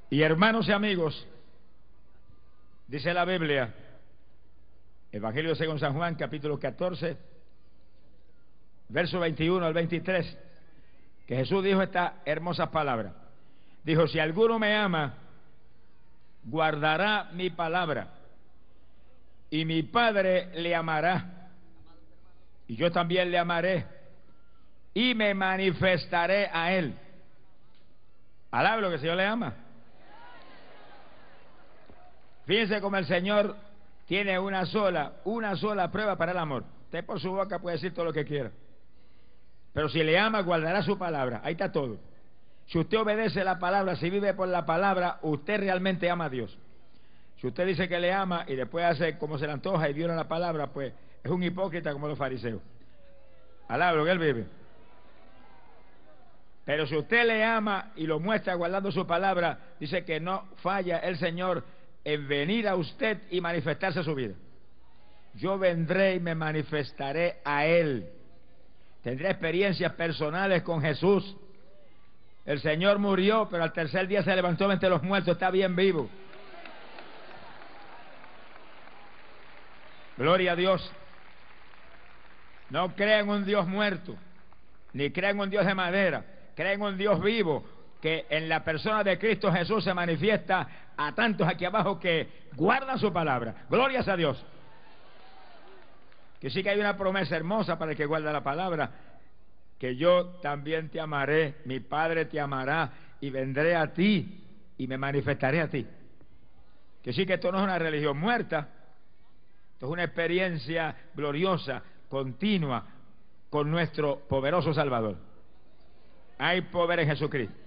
Y hermanos y amigos, dice la Biblia, Evangelio según San Juan, capítulo 14, verso 21 al 23, que Jesús dijo esta hermosa palabra. Dijo: si alguno me ama, guardará mi palabra, y mi Padre le amará, y yo también le amaré, y me manifestaré a él. Alabe lo que el Señor le ama. Fíjense cómo el Señor tiene una sola prueba para el amor. Usted por su boca puede decir todo lo que quiera, pero si le ama, guardará su palabra. Ahí está todo. Si usted obedece la palabra, si vive por la palabra, usted realmente ama a Dios. Si usted dice que le ama y después hace como se le antoja y viola la palabra, pues es un hipócrita como los fariseos. Alaba lo que él vive. Pero si usted le ama y lo muestra guardando su palabra, dice que no falla el Señor en venir a usted y manifestarse su vida. Yo vendré y me manifestaré a Él. Tendré experiencias personales con Jesús. El Señor murió, pero al tercer día se levantó entre los muertos, está bien vivo. Gloria a Dios. No creen en un Dios muerto, ni creen en un Dios de madera, creen en un Dios vivo, que en la persona de Cristo Jesús se manifiesta a tantos aquí abajo que guardan su palabra. Glorias a Dios. Que sí que hay una promesa hermosa para el que guarda la palabra, que yo también te amaré, mi Padre te amará, y vendré a ti y me manifestaré a ti. Que sí que esto no es una religión muerta, esto es una experiencia gloriosa, continua, con nuestro poderoso Salvador. Hay poder en Jesucristo.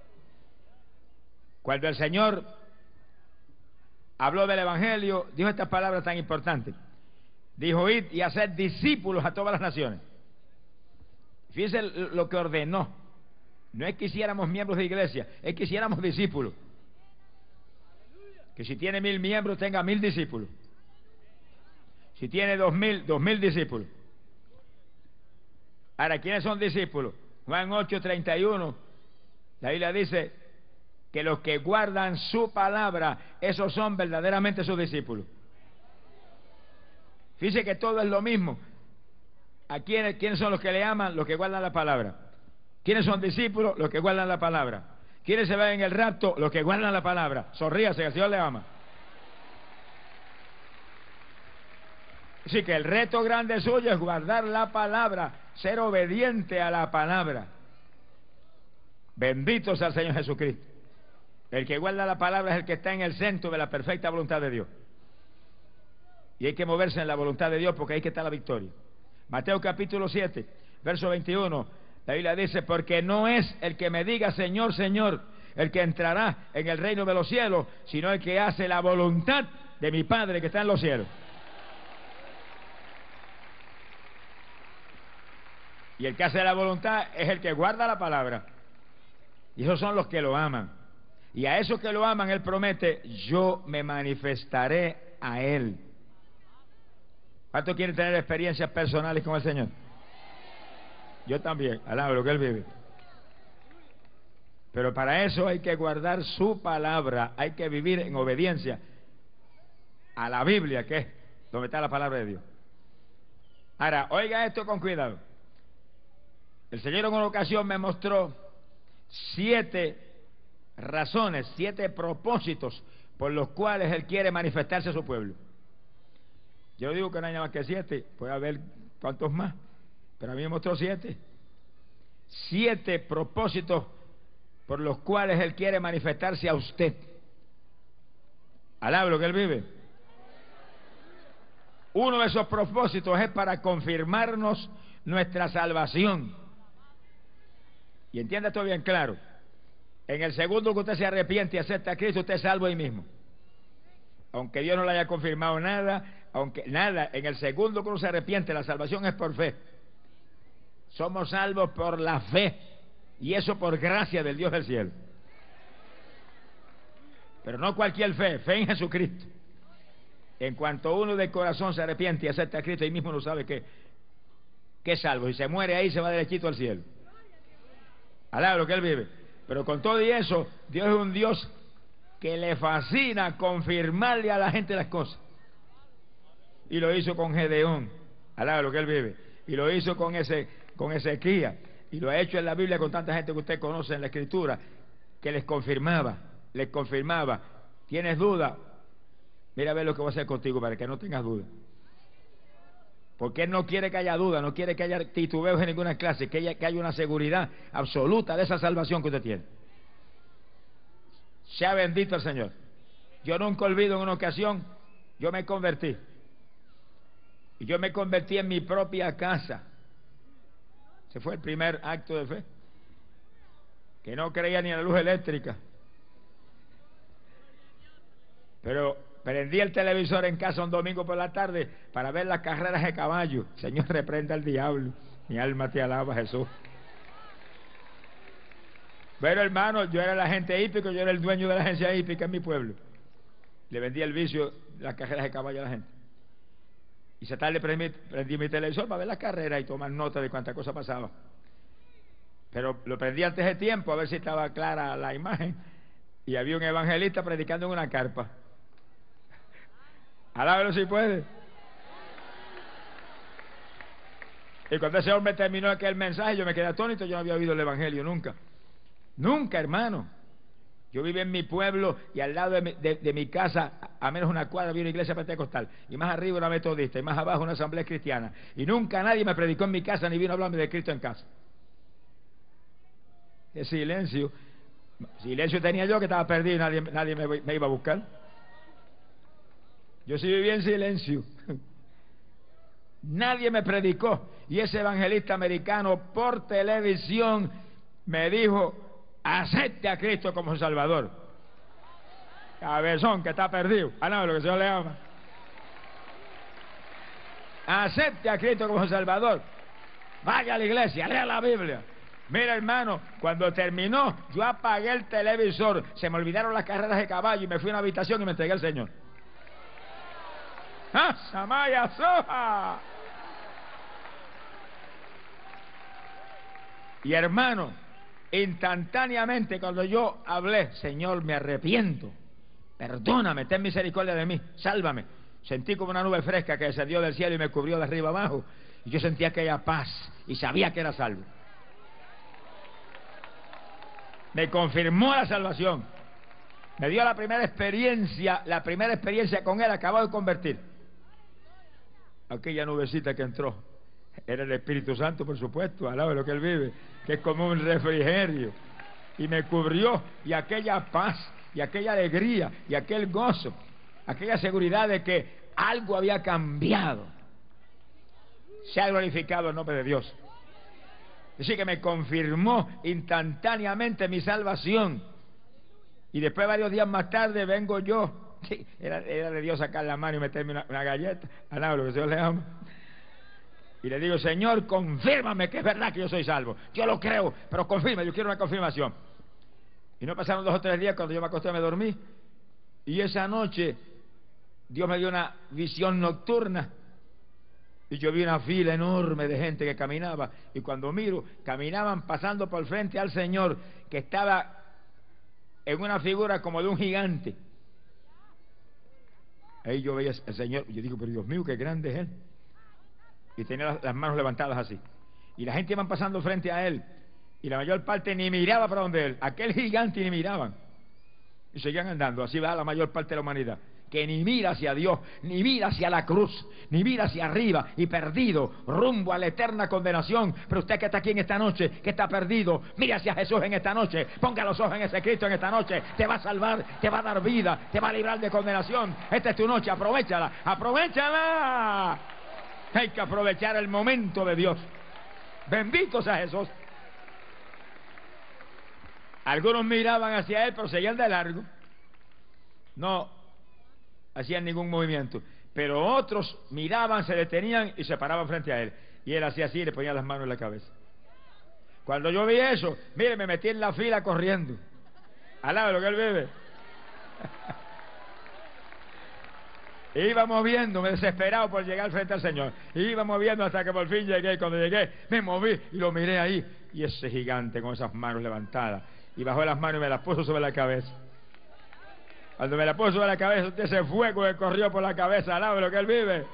Cuando el Señor habló del Evangelio, dijo estas palabras tan importantes. Dijo: id y haced discípulos a todas las naciones. Fíjense lo que ordenó. No es que hiciéramos miembros de iglesia, es que hiciéramos discípulos. Que si tiene 1000 miembros, tenga 1000 discípulos. Si tiene 2000, 2000 discípulos. Ahora, ¿quiénes son discípulos? Juan 8:31, la Biblia dice que los que guardan su palabra, esos son verdaderamente sus discípulos. Fíjese que todo es lo mismo. ¿A quiénes son los que le aman? Los que guardan la palabra. ¿Quiénes son discípulos? Los que guardan la palabra. ¿Quiénes se van en el rapto? Los que guardan la palabra. Sonríase, que el Señor le ama. Así que el reto grande suyo es guardar la palabra, ser obediente a la palabra. Bendito sea el Señor Jesucristo. El que guarda la palabra es el que está en el centro de la perfecta voluntad de Dios. Y hay que moverse en la voluntad de Dios, porque ahí que está la victoria. Mateo capítulo 7, verso 21, la Biblia dice: porque no es el que me diga Señor, Señor, el que entrará en el reino de los cielos, sino el que hace la voluntad de mi Padre que está en los cielos. Y el que hace la voluntad es el que guarda la palabra. Y esos son los que lo aman. Y a esos que lo aman, Él promete: yo me manifestaré a Él. ¿Cuántos quieren tener experiencias personales con el Señor? Yo también, alabo lo que Él vive. Pero para eso hay que guardar su palabra, hay que vivir en obediencia a la Biblia, que es donde está la palabra de Dios. Ahora, oiga esto con cuidado. El Señor en una ocasión me mostró 7 razones, 7 propósitos por los cuales Él quiere manifestarse a su pueblo. Yo digo que no hay nada más que 7, puede haber cuantos más, pero a mí me mostró 7. 7 propósitos por los cuales Él quiere manifestarse a usted. Alaba lo que Él vive. Uno de esos propósitos es para confirmarnos nuestra salvación. Y entienda esto bien claro. En el segundo que usted se arrepiente y acepta a Cristo, usted es salvo ahí mismo. Aunque Dios no le haya confirmado nada, en el segundo que uno se arrepiente, la salvación es por fe. Somos salvos por la fe, y eso por gracia del Dios del cielo. Pero no cualquier fe, fe en Jesucristo. En cuanto uno de corazón se arrepiente y acepta a Cristo, ahí mismo uno sabe que es salvo. Y se muere ahí, se va derechito al cielo. Alaba lo que Él vive. Pero con todo y eso, Dios es un Dios que le fascina confirmarle a la gente las cosas. Y lo hizo con Gedeón, alaba lo que él vive. Y lo hizo con Ezequías. Y lo ha hecho en la Biblia con tanta gente que usted conoce en la Escritura, que les confirmaba. ¿Tienes duda? Mira a ver lo que voy a hacer contigo para que no tengas duda. Porque Él no quiere que haya duda, no quiere que haya titubeos en ninguna clase, que haya una seguridad absoluta de esa salvación que usted tiene. Sea bendito el Señor. Yo nunca olvido en una ocasión, yo me convertí. Y yo me convertí en mi propia casa. Ese fue el primer acto de fe. Que no creía ni en la luz eléctrica. Pero prendí el televisor en casa un domingo por la tarde para ver las carreras de caballo. Señor, reprenda al diablo. Mi alma te alaba, Jesús. Pero hermano, yo era el agente hípico, yo era el dueño de la agencia hípica en mi pueblo. Le vendí el vicio de las carreras de caballo a la gente. Y esa tarde prendí mi televisor para ver las carreras y tomar nota de cuánta cosa pasaba. Pero lo prendí antes de tiempo a ver si estaba clara la imagen. Y había un evangelista predicando en una carpa. Alábelo si puede. Y cuando ese hombre terminó aquel mensaje, yo me quedé atónito. Yo no había oído el evangelio nunca. Nunca, hermano. Yo vivía en mi pueblo y al lado de mi casa, a menos una cuadra, había una iglesia pentecostal. Y más arriba una metodista. Y más abajo una asamblea cristiana. Y nunca nadie me predicó en mi casa ni vino a hablarme de Cristo en casa. Qué silencio. Silencio tenía yo que estaba perdido y nadie me iba a buscar. Yo sí vivía en silencio. Nadie me predicó. Y ese evangelista americano por televisión me dijo: acepte a Cristo como Salvador. Cabezón que está perdido. No, lo que el Señor le ama. Acepte a Cristo como Salvador. Vaya a la iglesia, lea la Biblia. Mira, hermano, cuando terminó, yo apagué el televisor. Se me olvidaron las carreras de caballo y me fui a una habitación y me entregué al Señor. ¡Ah, Samaya Soja! Y hermano, instantáneamente cuando yo hablé: Señor, me arrepiento, perdóname, ten misericordia de mí, sálvame, sentí como una nube fresca que descendió del cielo y me cubrió de arriba abajo, y yo sentía aquella paz y sabía que era salvo. Me confirmó la salvación, me dio la primera experiencia con Él. Acabo de convertir. Aquella nubecita que entró era el Espíritu Santo, por supuesto, al lado de lo que Él vive, que es como un refrigerio, y me cubrió, y aquella paz, y aquella alegría, y aquel gozo, aquella seguridad de que algo había cambiado. Se ha glorificado el nombre de Dios. Así que me confirmó instantáneamente mi salvación. Y después, varios días más tarde, vengo yo. Sí, era de Dios sacar la mano y meterme una galleta. Lo que el Señor le ama. Y le digo: Señor, confírmame que es verdad que yo soy salvo. Yo lo creo, pero confirma, yo quiero una confirmación. Y no pasaron 2 o 3 días, cuando yo me acosté me dormí. Y esa noche Dios me dio una visión nocturna. Y yo vi una fila enorme de gente que caminaba. Y cuando miro, caminaban pasando por frente al Señor, que estaba en una figura como de un gigante. Ahí yo veía al Señor, y yo digo: pero Dios mío, qué grande es Él. Y tenía las manos levantadas así. Y la gente iba pasando frente a Él, y la mayor parte ni miraba para donde Él. Aquel gigante ni miraban. Y seguían andando. Así va la mayor parte de la humanidad, que ni mira hacia Dios, ni mira hacia la cruz, ni mira hacia arriba, y perdido, rumbo a la eterna condenación. Pero usted que está aquí en esta noche, que está perdido, mire hacia Jesús en esta noche, ponga los ojos en ese Cristo en esta noche. Te va a salvar, te va a dar vida, te va a librar de condenación. Esta es tu noche, aprovechala, aprovechala. Hay que aprovechar el momento de Dios. Bendito sea Jesús. Algunos miraban hacia Él, pero seguían de largo. No hacían ningún movimiento. Pero otros miraban, se detenían y se paraban frente a Él. Y Él hacía así y le ponía las manos en la cabeza. Cuando yo vi eso, mire, me metí en la fila corriendo. Al lado de lo que Él vive. Iba moviéndome, desesperado por llegar frente al Señor. Iba moviendo hasta que por fin llegué. Y cuando llegué, me moví y lo miré ahí. Y ese gigante con esas manos levantadas. Y bajó las manos y me las puso sobre la cabeza. Cuando me la puso a la cabeza, usted ese fuego que corrió por la cabeza, alabe lo que Él vive.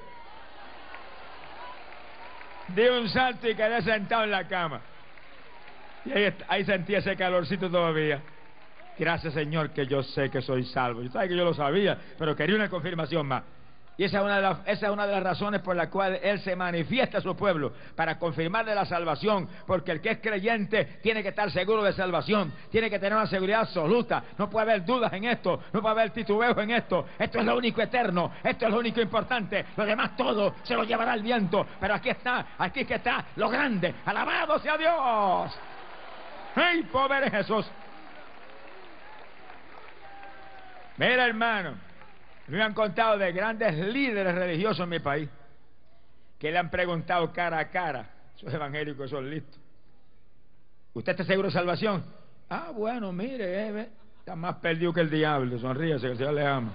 Di un salto y quedé sentado en la cama. Y ahí sentí ese calorcito todavía. Gracias, Señor, que yo sé que soy salvo. Yo sabía que yo lo sabía, pero quería una confirmación más. Y esa es una de las razones por las cuales Él se manifiesta a su pueblo, para confirmarle la salvación, porque el que es creyente tiene que estar seguro de salvación, tiene que tener una seguridad absoluta, no puede haber dudas en esto, no puede haber titubeos en esto. Esto es lo único eterno, esto es lo único importante, lo demás todo se lo llevará el viento, pero aquí es que está lo grande. ¡Alabado sea Dios! ¡Ay, pobre Jesús! Mira, hermano, me han contado de grandes líderes religiosos en mi país que le han preguntado cara a cara, esos evangélicos son listos: ¿usted está seguro de salvación? Ah, bueno, mire, está más perdido que el diablo, sonríese, que el Señor le ama.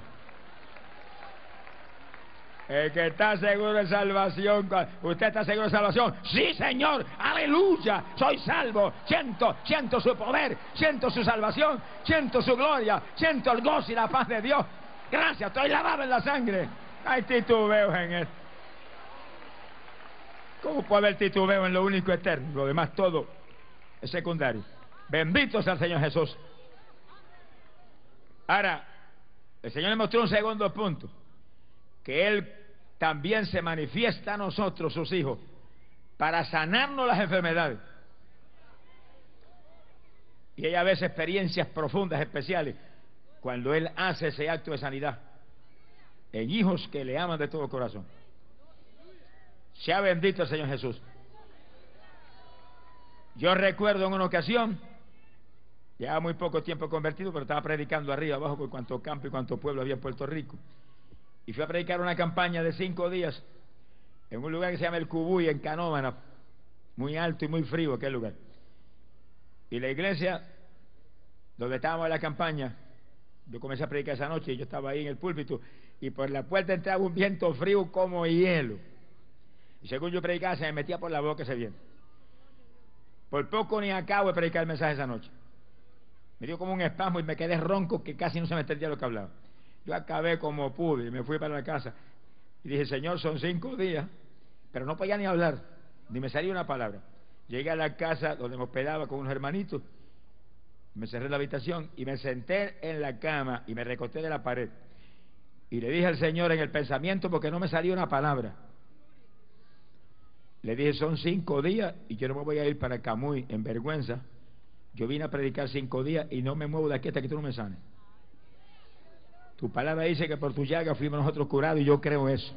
El que está seguro de salvación, ¿usted está seguro de salvación? Sí, Señor, aleluya, soy salvo, siento su poder, siento su salvación, siento su gloria, siento el gozo y la paz de Dios. Gracias, estoy lavado en la sangre. Hay titubeos en esto. ¿Cómo puede haber titubeo en lo único eterno? Lo demás todo es secundario. Bendito sea el Señor Jesús. Ahora, el Señor le mostró un segundo punto, que Él también se manifiesta a nosotros, sus hijos, para sanarnos las enfermedades. Y hay a veces experiencias profundas, especiales, cuando Él hace ese acto de sanidad en hijos que le aman de todo corazón. Sea bendito el Señor Jesús. Yo recuerdo en una ocasión, ya muy poco tiempo convertido, pero estaba predicando arriba abajo por cuanto campo y cuanto pueblo había en Puerto Rico, y fui a predicar una campaña de 5 días en un lugar que se llama El Cubuy, en Canóvana, muy alto y muy frío aquel lugar. Y la iglesia donde estábamos en la campaña, yo comencé a predicar esa noche y yo estaba ahí en el púlpito, y por la puerta entraba un viento frío como hielo, y según yo predicaba se me metía por la boca ese viento. Por poco ni acabo de predicar el mensaje esa noche, me dio como un espasmo y me quedé ronco que casi no se me entendía lo que hablaba. Yo acabé como pude y me fui para la casa y dije: Señor, son 5 días, pero no podía ni hablar, ni me salía una palabra. Llegué a la casa donde me hospedaba con unos hermanitos, me cerré en la habitación y me senté en la cama y me recosté de la pared y le dije al Señor en el pensamiento, porque no me salía una palabra, le dije: son 5 días y yo no me voy a ir para Camuy en vergüenza. Yo vine a predicar 5 días y no me muevo de aquí hasta que tú no me sanes. Tu palabra dice que por tu llaga fuimos nosotros curados, y yo creo eso.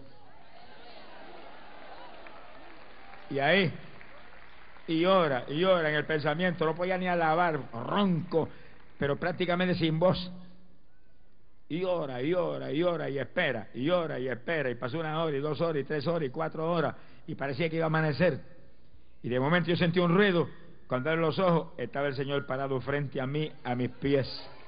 Y ahí, y ora en el pensamiento, no podía ni alabar, ronco, pero prácticamente sin voz. Y ora, y espera, y pasó 1 hora, y 2 horas, y 3 horas, y 4 horas, y parecía que iba a amanecer. Y de momento yo sentí un ruido. Cuando abrí los ojos, estaba el Señor parado frente a mí, a mis pies.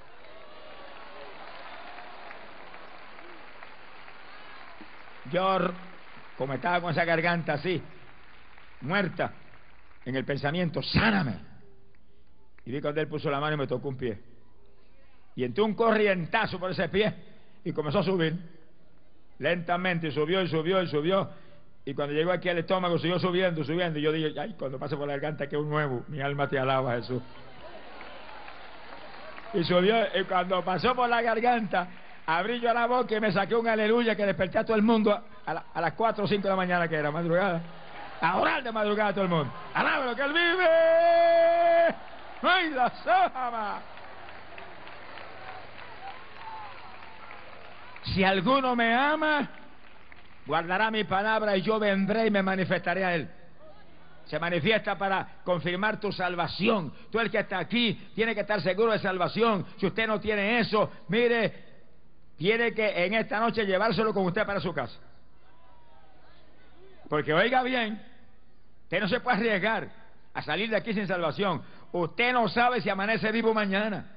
Yo, como estaba con esa garganta así, muerta, en el pensamiento: sáname. Y vi cuando Él puso la mano y me tocó un pie, y entró un corrientazo por ese pie y comenzó a subir lentamente, y subió, y cuando llegó aquí al estómago siguió subiendo, y yo dije: ay, cuando pase por la garganta, que es un nuevo, mi alma te alaba, Jesús. Y subió, y cuando pasó por la garganta, abrí yo la boca y me saqué un aleluya que desperté a todo el mundo a las 4 o 5 de la mañana, que era madrugada, a orar de madrugada a todo el mundo. ¡Alaba lo que Él vive! ¡Ay, la sama! Si alguno me ama, guardará mi palabra, y yo vendré y me manifestaré a Él. Se manifiesta para confirmar tu salvación. Tú, el que está aquí, tiene que estar seguro de salvación. Si usted no tiene eso, mire, tiene que en esta noche llevárselo con usted para su casa. Porque oiga bien, usted no se puede arriesgar a salir de aquí sin salvación. Usted no sabe si amanece vivo mañana.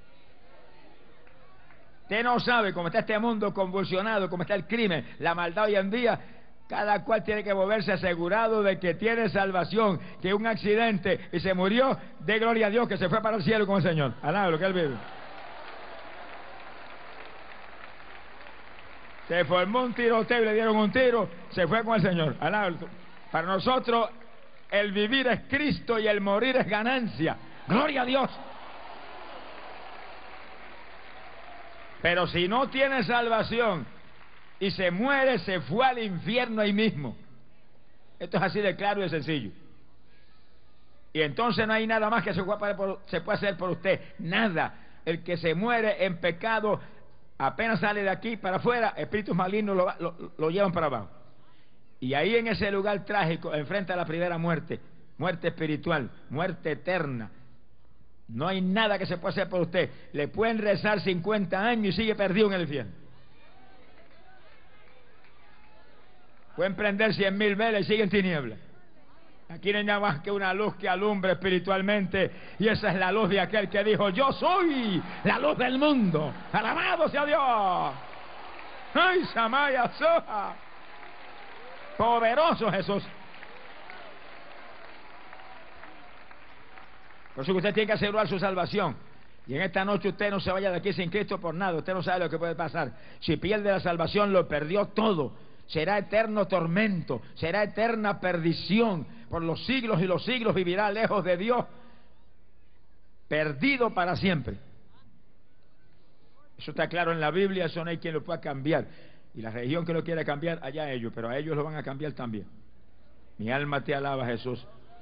Usted no sabe cómo está este mundo convulsionado, cómo está el crimen, la maldad hoy en día. Cada cual tiene que volverse asegurado de que tiene salvación, que un accidente y se murió, de gloria a Dios, que se fue para el cielo con el Señor. Alaba lo que Él vive. Se formó un tiroteo y le dieron un tiro, se fue con el Señor. Para nosotros el vivir es Cristo y el morir es ganancia. Gloria a Dios. Pero si no tiene salvación y se muere, se fue al infierno ahí mismo. Esto es así de claro y de sencillo. Y entonces no hay nada más que se pueda hacer por usted. Nada. El que se muere en pecado, apenas sale de aquí para afuera, espíritus malignos lo llevan para abajo. Y ahí en ese lugar trágico, enfrente a la primera muerte, muerte espiritual, muerte eterna, no hay nada que se pueda hacer por usted. Le pueden rezar 50 años y sigue perdido en el infierno. Pueden prender 100,000 velas y sigue en tinieblas. Aquí no hay nada más que una luz que alumbre espiritualmente, y esa es la luz de aquel que dijo: yo soy la luz del mundo. Alabado sea Dios. Ay, Samaya Soja. Poderoso Jesús. Por eso que usted tiene que asegurar su salvación. Y en esta noche usted no se vaya de aquí sin Cristo por nada. Usted no sabe lo que puede pasar. Si pierde la salvación, lo perdió todo. Será eterno tormento, será eterna perdición. Por los siglos y los siglos vivirá lejos de Dios, perdido para siempre. Eso está claro en la Biblia, eso no hay quien lo pueda cambiar. Y la religión que lo quiere cambiar, allá ellos, pero a ellos lo van a cambiar también. Mi alma te alaba, Jesús.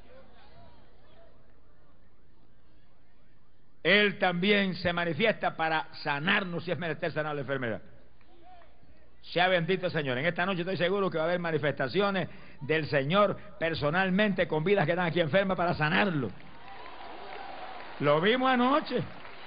Él también se manifiesta para sanarnos si es menester sanar la enfermedad. Sea bendito el Señor. En esta noche estoy seguro que va a haber manifestaciones del Señor personalmente con vidas que están aquí enfermas para sanarlo. Lo vimos anoche.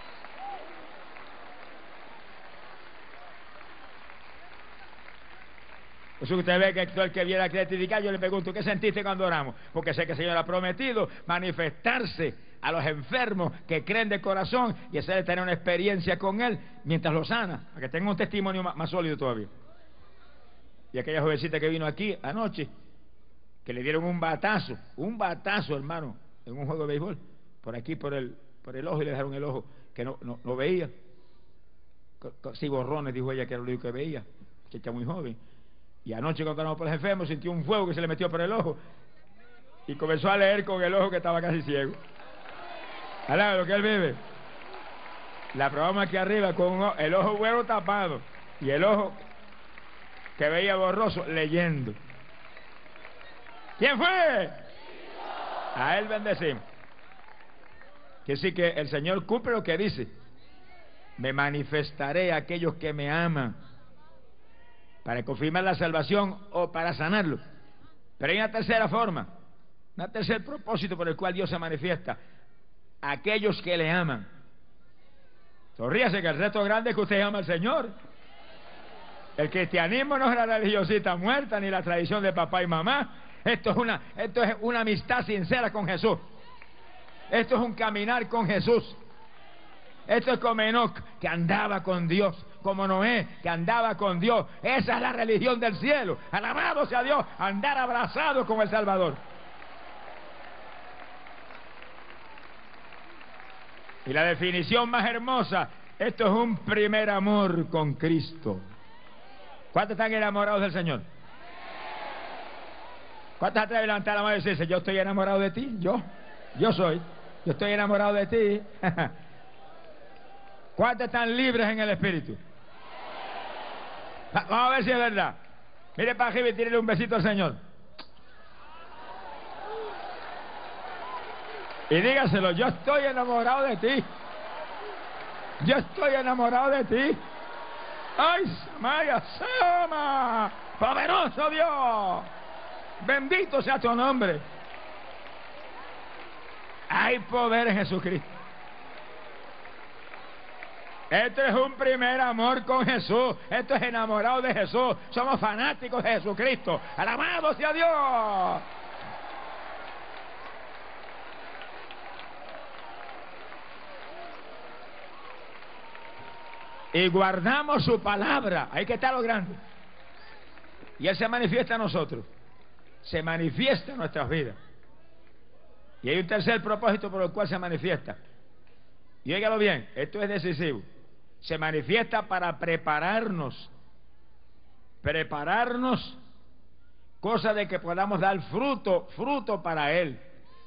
Por eso que usted ve que todo el que viera a testificar, yo le pregunto: ¿qué sentiste cuando oramos? Porque sé que el Señor ha prometido manifestarse a los enfermos que creen de corazón y hacerle tener una experiencia con Él mientras lo sana, para que tenga un testimonio más sólido todavía. Y aquella jovencita que vino aquí anoche, que le dieron un batazo, hermano, en un juego de béisbol, por aquí, por el ojo, y le dejaron el ojo que no veía. Sí, borrones, dijo ella, que era lo único que veía, chica muy joven. Y anoche cuando éramos por los enfermos, sintió un fuego que se le metió por el ojo y comenzó a leer con el ojo que estaba casi ciego. Alaba lo que él vive. La probamos aquí arriba con el ojo bueno tapado y el ojo que veía borroso leyendo. ¿Quién fue? A él bendecimos. Que sí, que el Señor cumple lo que dice: me manifestaré a aquellos que me aman, para confirmar la salvación o para sanarlo. Pero hay una tercera forma, un tercer propósito por el cual Dios se manifiesta: aquellos que le aman. Sonríase, que el reto grande es que usted ama al Señor. El cristianismo no es la religiosita muerta ni la tradición de papá y mamá. Esto es una amistad sincera con Jesús. Esto es un caminar con Jesús. Esto es como Enoc, que andaba con Dios, como Noé, que andaba con Dios. Esa es la religión del cielo. Alabado sea Dios, andar abrazado con el Salvador. Y la definición más hermosa: esto es un primer amor con Cristo. ¿Cuántos están enamorados del Señor? ¿Cuántos atreven a levantar la mano y decirse: yo estoy enamorado de ti? Yo estoy enamorado de ti. ¿Cuántos están libres en el Espíritu? Vamos a ver si es verdad. Mire para arriba y tírele un besito al Señor. Y dígaselo: yo estoy enamorado de ti. Yo estoy enamorado de ti. ¡Ay, Samaya Sama! ¡Poderoso Dios! Bendito sea tu nombre. Hay poder en Jesucristo. Esto es un primer amor con Jesús. Esto es enamorado de Jesús. Somos fanáticos de Jesucristo. ¡Alabado sea Dios! Y guardamos su palabra. Ahí que está lo grande. Y Él se manifiesta a nosotros. Se manifiesta en nuestras vidas. Y hay un tercer propósito por el cual se manifiesta. Y óigalo bien, esto es decisivo. Se manifiesta para prepararnos prepararnos, cosa de que podamos dar fruto para Él.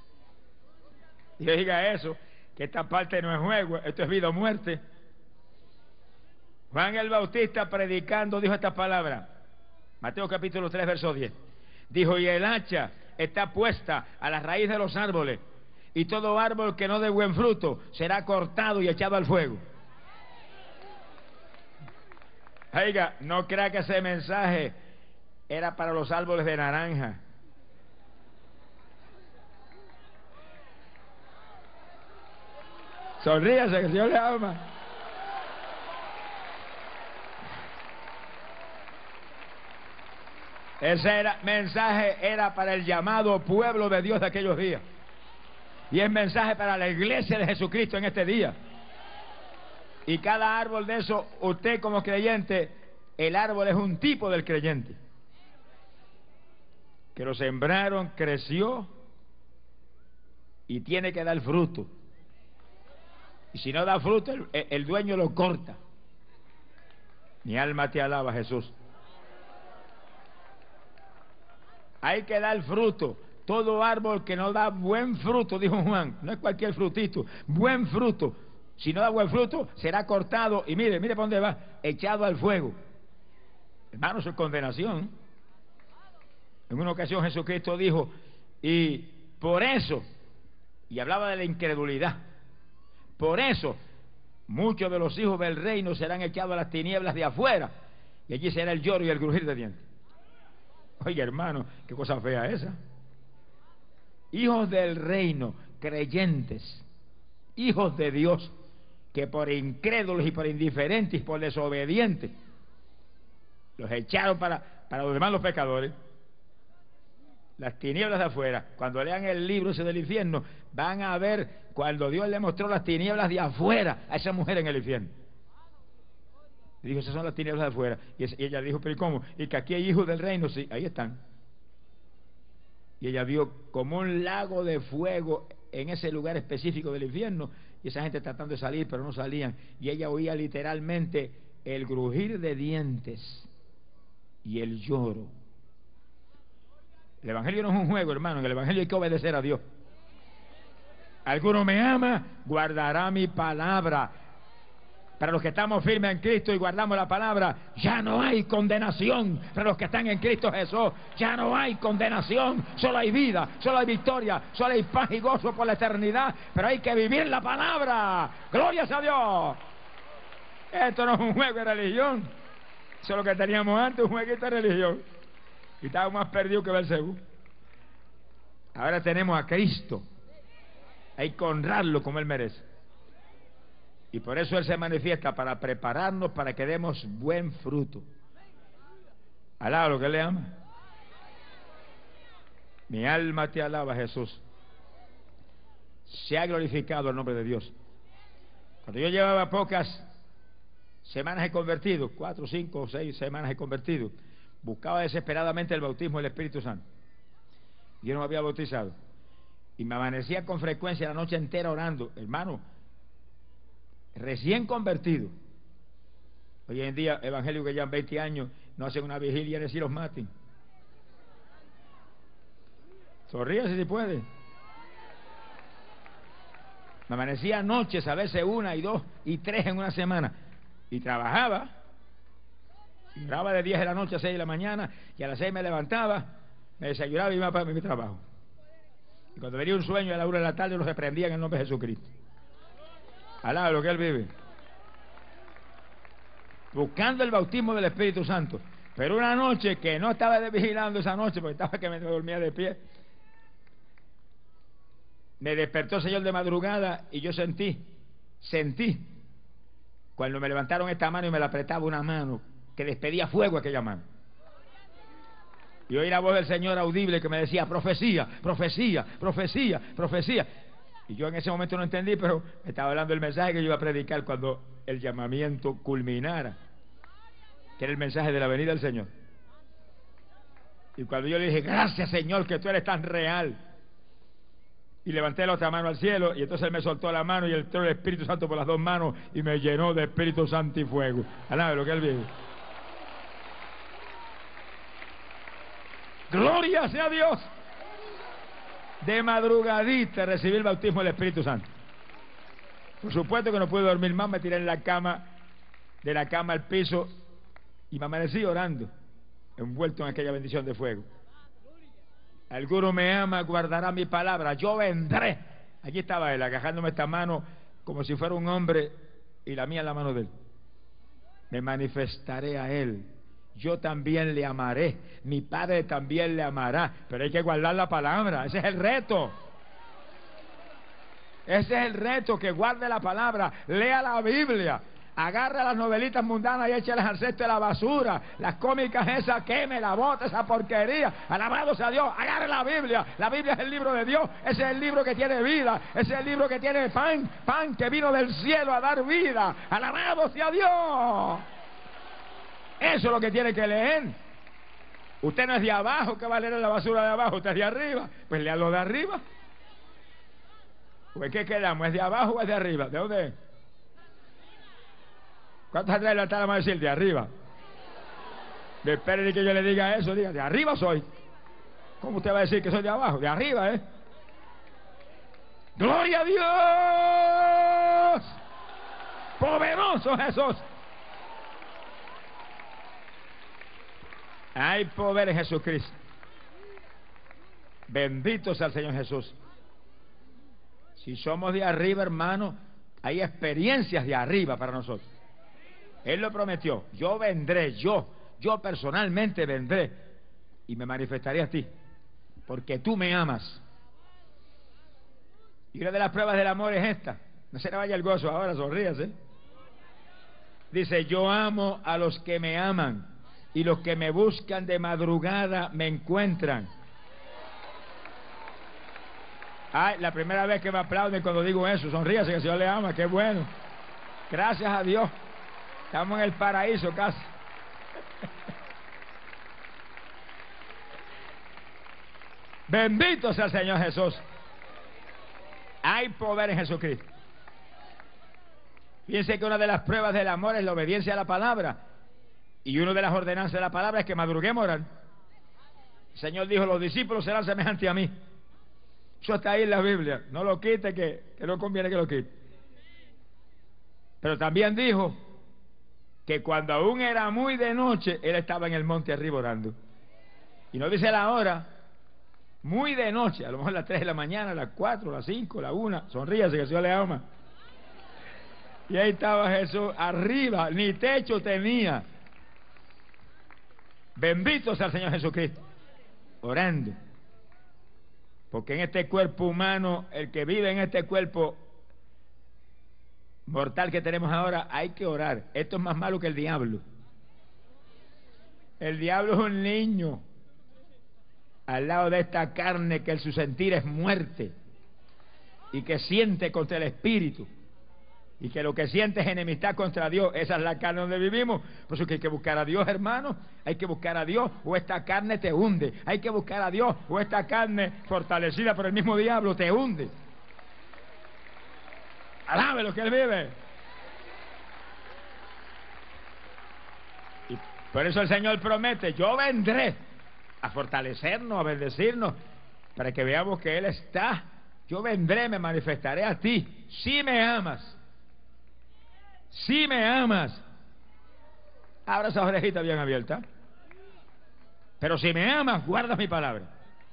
Y diga eso, que esta parte no es juego, esto es vida o muerte. Juan el Bautista predicando dijo esta palabra, Mateo capítulo 3 verso 10. Dijo, y el hacha está puesta a la raíz de los árboles, y todo árbol que no dé buen fruto será cortado y echado al fuego. Oiga, no crea que ese mensaje era para los árboles de naranja. Sonríase, que el Señor le ama. Ese mensaje era para el llamado pueblo de Dios de aquellos días. Y es mensaje para la iglesia de Jesucristo en este día. Y cada árbol de eso, usted como creyente, el árbol es un tipo del creyente. Que lo sembraron, creció y tiene que dar fruto. Y si no da fruto, el dueño lo corta. Mi alma te alaba, Jesús. Hay que dar fruto. Todo árbol que no da buen fruto, dijo Juan, no es cualquier frutito, buen fruto. Si no da buen fruto, será cortado y mire para dónde va, echado al fuego. Hermanos, es condenación. En una ocasión Jesucristo dijo, y por eso, y hablaba de la incredulidad, por eso muchos de los hijos del reino serán echados a las tinieblas de afuera, y allí será el lloro y el crujir de dientes. Oye, hermano, qué cosa fea esa. Hijos del reino, creyentes, hijos de Dios, que por incrédulos y por indiferentes y por desobedientes los echaron para los demás los pecadores. Las tinieblas de afuera. Cuando lean el libro ese del infierno, van a ver cuando Dios le mostró las tinieblas de afuera a esa mujer en el infierno. Y dijo, esas son las tinieblas de afuera. Y ella dijo, pero ¿y cómo? Y que aquí hay hijos del reino. Sí, ahí están. Y ella vio como un lago de fuego en ese lugar específico del infierno, y esa gente tratando de salir, pero no salían. Y ella oía literalmente el crujir de dientes y el lloro. El evangelio no es un juego, hermano. En el evangelio hay que obedecer a Dios. Alguno me ama, guardará mi palabra. Para los que estamos firmes en Cristo y guardamos la palabra, ya no hay condenación. Para los que están en Cristo Jesús, ya no hay condenación. Solo hay vida, solo hay victoria, solo hay paz y gozo por la eternidad. Pero hay que vivir la palabra. ¡Glorias a Dios! Esto no es un juego de religión. Eso es lo que teníamos antes, un jueguito de religión. Y estábamos más perdidos que Belcebú. Ahora tenemos a Cristo. Hay que honrarlo como Él merece. Y por eso Él se manifiesta, para prepararnos para que demos buen fruto. Alaba lo que Él le ama. Mi alma te alaba, Jesús. Se ha glorificado el nombre de Dios. Cuando yo llevaba pocas semanas de convertido, 4, 5 o 6 semanas de convertido, buscaba desesperadamente el bautismo del Espíritu Santo. Yo no me había bautizado. Y me amanecía con frecuencia la noche entera orando. Hermano, recién convertido. Hoy en día, evangélicos que llevan 20 años no hacen una vigilia y decir los maten. Sonríase si puede. Me amanecía noches, a veces 1 y 2 y 3 en una semana. Y trabajaba. Y oraba de 10 de la noche a 6 de la mañana. Y a las 6 me levantaba, me desayunaba y iba para mi trabajo. Y cuando venía un sueño a la 1 de la tarde, los reprendía en el nombre de Jesucristo. Alaba lo que Él vive. Buscando el bautismo del Espíritu Santo. Pero una noche que no estaba vigilando esa noche, porque estaba que me dormía de pie, me despertó el Señor de madrugada y yo sentí, cuando me levantaron esta mano y me la apretaba una mano, que despedía fuego aquella mano. Y oí la voz del Señor audible que me decía, profecía, profecía, profecía, profecía. Y yo en ese momento no entendí, pero estaba hablando del mensaje que yo iba a predicar cuando el llamamiento culminara, que era el mensaje de la venida del Señor. Y cuando yo le dije, gracias Señor, que tú eres tan real, y levanté la otra mano al cielo, y entonces Él me soltó la mano y entró el Espíritu Santo por las 2 manos y me llenó de Espíritu Santo y fuego. Alaba lo que Él vive. Gloria sea a Dios. De madrugadita recibí el bautismo del Espíritu Santo. Por supuesto que no pude dormir más, me tiré en la cama, de la cama al piso, y me amanecí orando, envuelto en aquella bendición de fuego. Alguno me ama, guardará mi palabra, yo vendré. Allí estaba él, agajándome esta mano como si fuera un hombre, y la mía en la mano de él. Me manifestaré a él. Yo también le amaré, mi Padre también le amará, pero hay que guardar la palabra. Ese es el reto. Ese es el reto, que guarde la palabra, lea la Biblia, agarre las novelitas mundanas y échelas al cesto de la basura, las cómicas esas, queme la bota, esa porquería. Alabado sea Dios, agarre la Biblia es el libro de Dios, ese es el libro que tiene vida, ese es el libro que tiene pan que vino del cielo a dar vida. Alabado sea Dios. Eso es lo que tiene que leer. Usted no es de abajo, que va a leer la basura de abajo, usted es de arriba, pues lea lo de arriba. Pues ¿qué quedamos? ¿Es de abajo o es de arriba? ¿De dónde es? ¿Cuántos atrás le vamos a decir? De arriba. Me espere que yo le diga eso, diga, de arriba soy. ¿Cómo usted va a decir que soy de abajo? De arriba, ¿eh? ¡Gloria a Dios! ¡Poderoso Jesús! Hay poder en Jesucristo. Bendito sea el Señor Jesús. Si somos de arriba, hermano, hay experiencias de arriba para nosotros. Él lo prometió. Yo vendré, yo personalmente vendré y me manifestaré a ti, porque tú me amas. Y una de las pruebas del amor es esta. No se le vaya el gozo ahora, sonríase. Dice, yo amo a los que me aman, y los que me buscan de madrugada me encuentran. Ay, la primera vez que me aplauden cuando digo eso, sonríase que el Señor le ama, qué bueno. Gracias a Dios. Estamos en el paraíso casi. Bendito sea el Señor Jesús. Hay poder en Jesucristo. Fíjense que una de las pruebas del amor es la obediencia a la palabra. Y una de las ordenanzas de la palabra es que madruguemos a orar. El Señor dijo, los discípulos serán semejantes a mí. Eso está ahí en la Biblia. No lo quite, que no conviene que lo quite. Pero también dijo que cuando aún era muy de noche, Él estaba en el monte arriba orando. Y no dice la hora, muy de noche, a lo mejor las 3 de la mañana, las 4, las 5, las 1. Sonríase que el Señor le ama. Y ahí estaba Jesús arriba, ni techo tenía. Bendito sea el Señor Jesucristo. Orando. Porque en este cuerpo humano, el que vive en este cuerpo mortal que tenemos ahora, hay que orar. Esto es más malo que el diablo. El diablo es un niño al lado de esta carne que en su sentir es muerte y que siente contra el espíritu y que lo que siente es enemistad contra Dios. Esa es la carne donde vivimos. Por eso que hay que buscar a Dios, hermano. Hay que buscar a Dios o esta carne te hunde. Hay que buscar a Dios o esta carne fortalecida por el mismo diablo te hunde. Alabe lo que Él vive. Y por eso el Señor promete, yo vendré a fortalecernos, a bendecirnos, para que veamos que Él está. Yo vendré, me manifestaré a ti, si me amas. Si me amas. Abra esas orejitas bien abiertas. Pero si me amas, guarda mi palabra.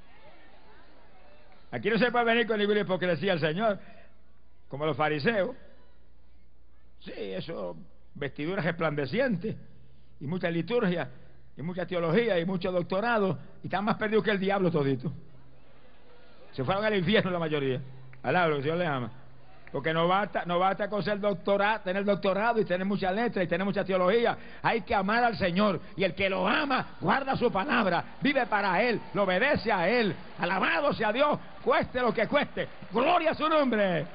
Aquí no se puede venir con ninguna hipocresía al Señor, como los fariseos. Sí, eso, vestiduras resplandecientes, y mucha liturgia, y mucha teología, y mucho doctorado, y están más perdidos que el diablo todito. Se fueron al infierno la mayoría. Alabado, que el Señor les ama. Porque no basta con ser doctorado, tener doctorado y tener mucha letra y tener mucha teología. Hay que amar al Señor. Y el que lo ama, guarda su palabra, vive para Él, lo obedece a Él. Alabado sea Dios, cueste lo que cueste. Gloria a su nombre.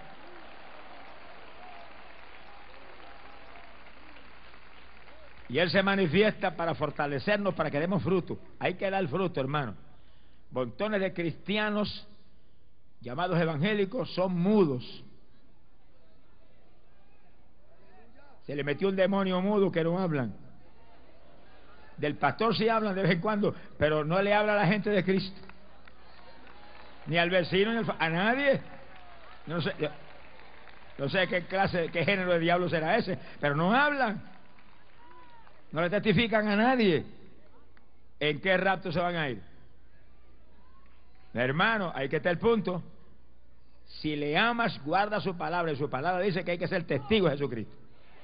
Y Él se manifiesta para fortalecernos, para que demos fruto. Hay que dar fruto, hermano. Montones de cristianos llamados evangélicos son mudos. Se le metió un demonio mudo que no hablan. Del pastor sí hablan de vez en cuando, pero no le habla a la gente de Cristo. Ni al vecino, ni a nadie. No sé qué clase, qué género de diablo será ese, pero no hablan. No le testifican a nadie. ¿En qué rapto se van a ir? Hermano, ahí que está el punto. Si le amas, guarda su palabra. Y su palabra dice que hay que ser testigo de Jesucristo.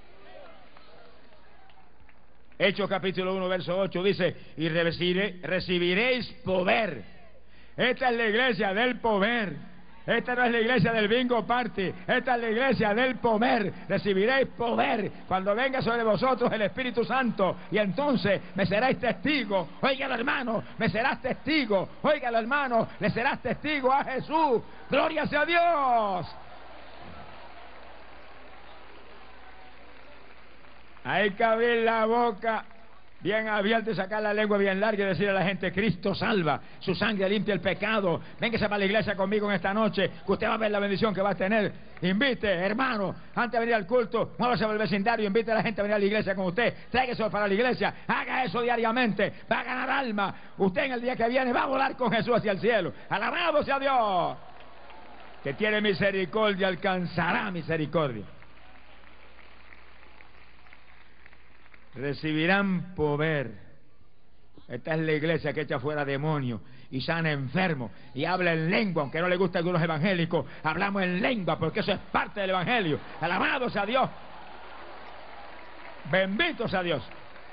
Hechos capítulo 1, verso 8 dice: y recibiréis poder. Esta es la iglesia del poder. Esta no es la iglesia del bingo party. Esta es la iglesia del poder. Recibiréis poder cuando venga sobre vosotros el Espíritu Santo. Y entonces me seréis testigo. Óigalo, hermano, me serás testigo. Óigalo, hermano, le serás testigo a Jesús. Gloria sea a Dios. Hay que abrir la boca bien abierta y sacar la lengua bien larga y decir a la gente: Cristo salva, su sangre limpia el pecado. Véngase para la iglesia conmigo en esta noche, que usted va a ver la bendición que va a tener. Invite, hermano, antes de venir al culto, muévase por el vecindario, invite a la gente a venir a la iglesia con usted, tráigase para la iglesia, haga eso diariamente, va a ganar alma. Usted en el día que viene va a volar con Jesús hacia el cielo. Alabado sea Dios. Que tiene misericordia, alcanzará misericordia. Recibirán poder. Esta es la iglesia que echa fuera demonios y sana enfermos y habla en lengua, aunque no le gusta a algunos evangélicos. Hablamos en lengua porque eso es parte del evangelio. Alabado sea Dios. Bendito sea Dios.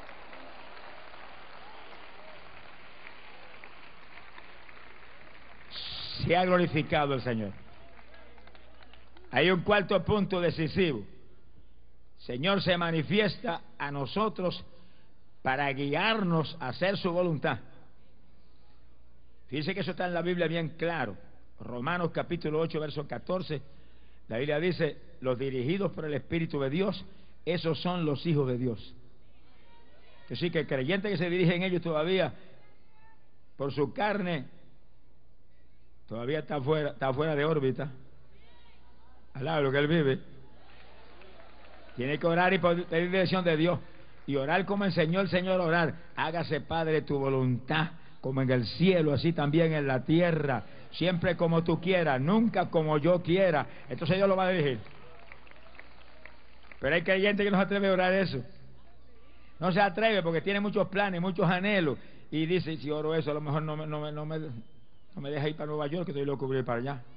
Se ha glorificado el Señor. Hay un cuarto punto decisivo. Señor se manifiesta a nosotros para guiarnos a hacer su voluntad. Fíjense que eso está en la Biblia bien claro. Romanos capítulo 8, verso 14. La Biblia dice: los dirigidos por el Espíritu de Dios, esos son los hijos de Dios. Así que el creyente que se dirige en ellos todavía por su carne, todavía está fuera de órbita. Alaba lo que él vive. Tiene que orar y pedir dirección de Dios. Y orar como enseñó el Señor a orar. Hágase, Padre, tu voluntad, como en el cielo, así también en la tierra. Siempre como tú quieras, nunca como yo quiera. Entonces Dios lo va a dirigir. Pero hay creyentes que no se atreve a orar eso. No se atreve porque tiene muchos planes, muchos anhelos. Y dice: si oro eso, a lo mejor no me deja ir para Nueva York, que estoy loco por ir para allá.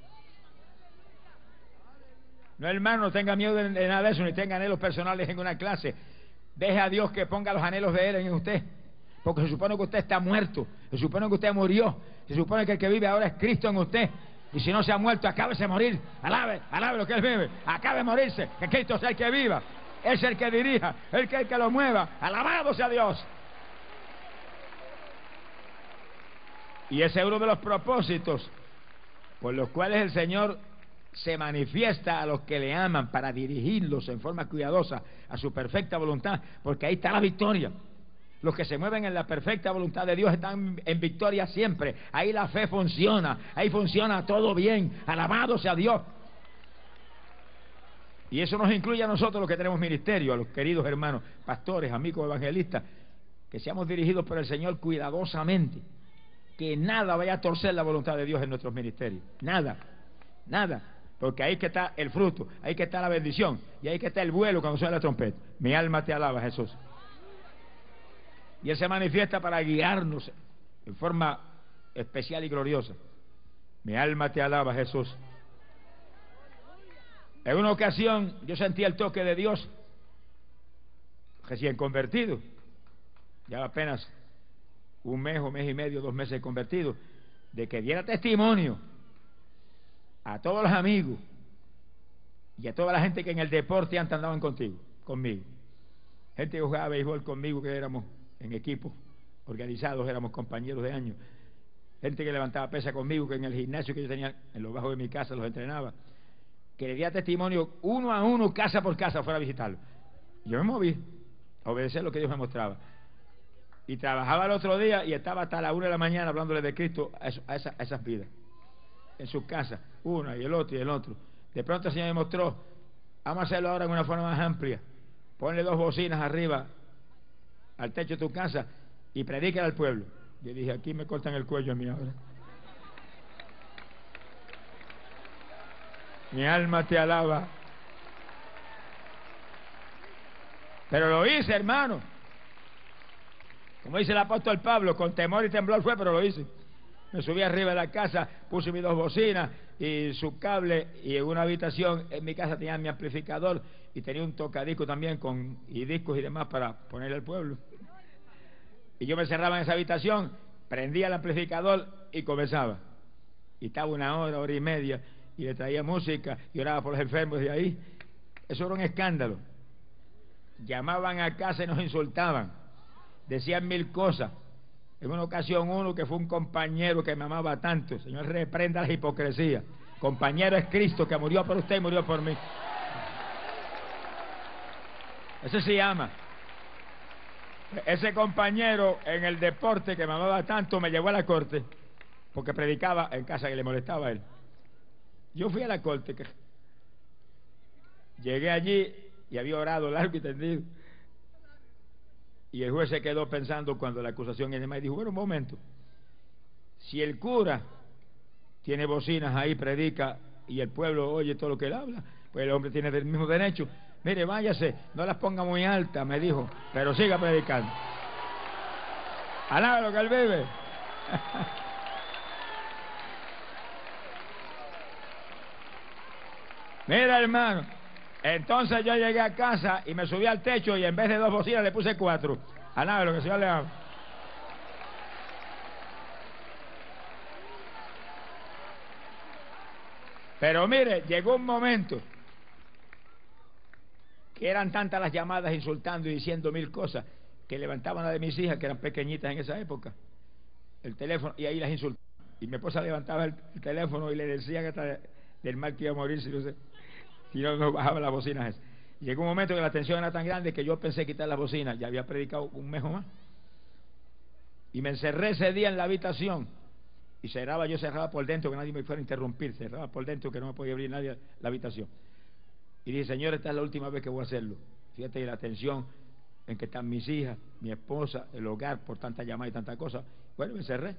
No, hermano, no tenga miedo de nada de eso, ni tenga anhelos personales en una clase. Deje a Dios que ponga los anhelos de Él en usted. Porque se supone que usted está muerto, se supone que usted murió, se supone que el que vive ahora es Cristo en usted. Y si no se ha muerto, acábese de morir. Alabe lo que Él vive, acabe de morirse. Que Cristo sea el que viva, es el que dirija, el que lo mueva. Alabado sea Dios. Y ese es uno de los propósitos por los cuales el Señor se manifiesta a los que le aman, para dirigirlos en forma cuidadosa a su perfecta voluntad, porque ahí está la victoria. Los que se mueven en la perfecta voluntad de Dios están en victoria siempre. Ahí la fe funciona, ahí funciona todo bien. Alabado sea Dios. Y eso nos incluye a nosotros los que tenemos ministerio, a los queridos hermanos, pastores, amigos, evangelistas, que seamos dirigidos por el Señor cuidadosamente, que nada vaya a torcer la voluntad de Dios en nuestros ministerios. Nada. Porque ahí que está el fruto, ahí que está la bendición, y ahí que está el vuelo cuando suena la trompeta. Mi alma te alaba, Jesús. Y Él se manifiesta para guiarnos en forma especial y gloriosa. Mi alma te alaba, Jesús. En una ocasión yo sentí el toque de Dios, recién convertido, ya apenas un mes o mes y medio, 2 meses convertido, de que diera testimonio a todos los amigos y a toda la gente que en el deporte antes andaban conmigo. Gente que jugaba béisbol conmigo, que éramos en equipos organizados, éramos compañeros de años. Gente que levantaba pesa conmigo, que en el gimnasio que yo tenía en los bajos de mi casa los entrenaba. Que le diera testimonio uno a uno, casa por casa, fuera a visitarlo. Yo me moví a obedecer lo que Dios me mostraba. Y trabajaba el otro día y estaba hasta la 1 de la mañana hablándole de Cristo a esas vidas. En sus casas, uno y el otro. De pronto el Señor me mostró: vamos a hacerlo ahora en una forma más amplia. Ponle 2 bocinas arriba al techo de tu casa y prediquen al pueblo. Yo dije, aquí me cortan el cuello a mí ahora. Mi alma te alaba. Pero lo hice, hermano. Como dice el apóstol Pablo, con temor y temblor fue, pero lo hice. Me subí arriba de la casa, puse mis 2 bocinas y su cable, y en una habitación en mi casa tenía mi amplificador y tenía un tocadisco también y discos y demás para ponerle al pueblo. Y yo me cerraba en esa habitación, prendía el amplificador y comenzaba. Y estaba 1 hora, 1 hora y media, y le traía música y oraba por los enfermos de ahí. Eso era un escándalo. Llamaban a casa y nos insultaban, decían 1000 cosas. En una ocasión uno que fue un compañero que me amaba tanto, Señor reprenda la hipocresía, compañero es Cristo que murió por usted y murió por mí. Ese se llama. Ese compañero en el deporte que me amaba tanto me llevó a la corte porque predicaba en casa que le molestaba a él. Yo fui a la corte, llegué allí y había orado largo y tendido. Y el juez se quedó pensando cuando la acusación y demás y dijo, bueno, un momento, si el cura tiene bocinas ahí, predica y el pueblo oye todo lo que él habla, pues el hombre tiene el mismo derecho. Mire, váyase, no las ponga muy altas, me dijo, pero siga predicando. Alaba lo que él vive. Mira, hermano, entonces yo llegué a casa y me subí al techo y en vez de 2 bocinas le puse 4. Alaba lo que el Señor le ama. Pero mire, llegó un momento que eran tantas las llamadas insultando y diciendo 1000 cosas que levantaban a de mis hijas que eran pequeñitas en esa época el teléfono y ahí las insultaban y mi esposa levantaba el teléfono y le decía que hasta del mal que iba a morir si no bajaba las bocinas esas. Llegó un momento que la tensión era tan grande que yo pensé quitar las bocinas. Ya había predicado 1 mes o más y me encerré ese día en la habitación y yo cerraba por dentro que nadie me fuera a interrumpir, cerraba por dentro que no me podía abrir nadie la habitación. Y dije, Señor, esta es la última vez que voy a hacerlo. Fíjate la tensión en que están mis hijas, mi esposa, el hogar, por tanta llamada y tanta cosa. Bueno, me cerré.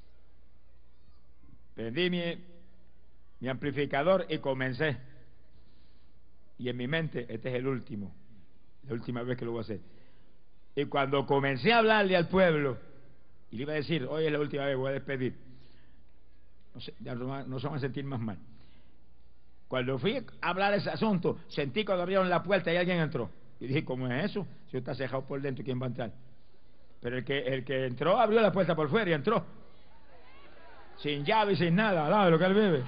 Prendí mi amplificador y comencé. Y en mi mente, este es la última vez que lo voy a hacer. Y cuando comencé a hablarle al pueblo, y le iba a decir, hoy es la última vez, voy a despedir. No sé, ya no se van a sentir más mal. Cuando fui a hablar de ese asunto, sentí cuando abrieron la puerta y alguien entró. Y dije, ¿cómo es eso? Si está cerrado por dentro, ¿quién va a entrar? Pero el que entró abrió la puerta por fuera y entró. Sin llave y sin nada, al lado de lo que él vive.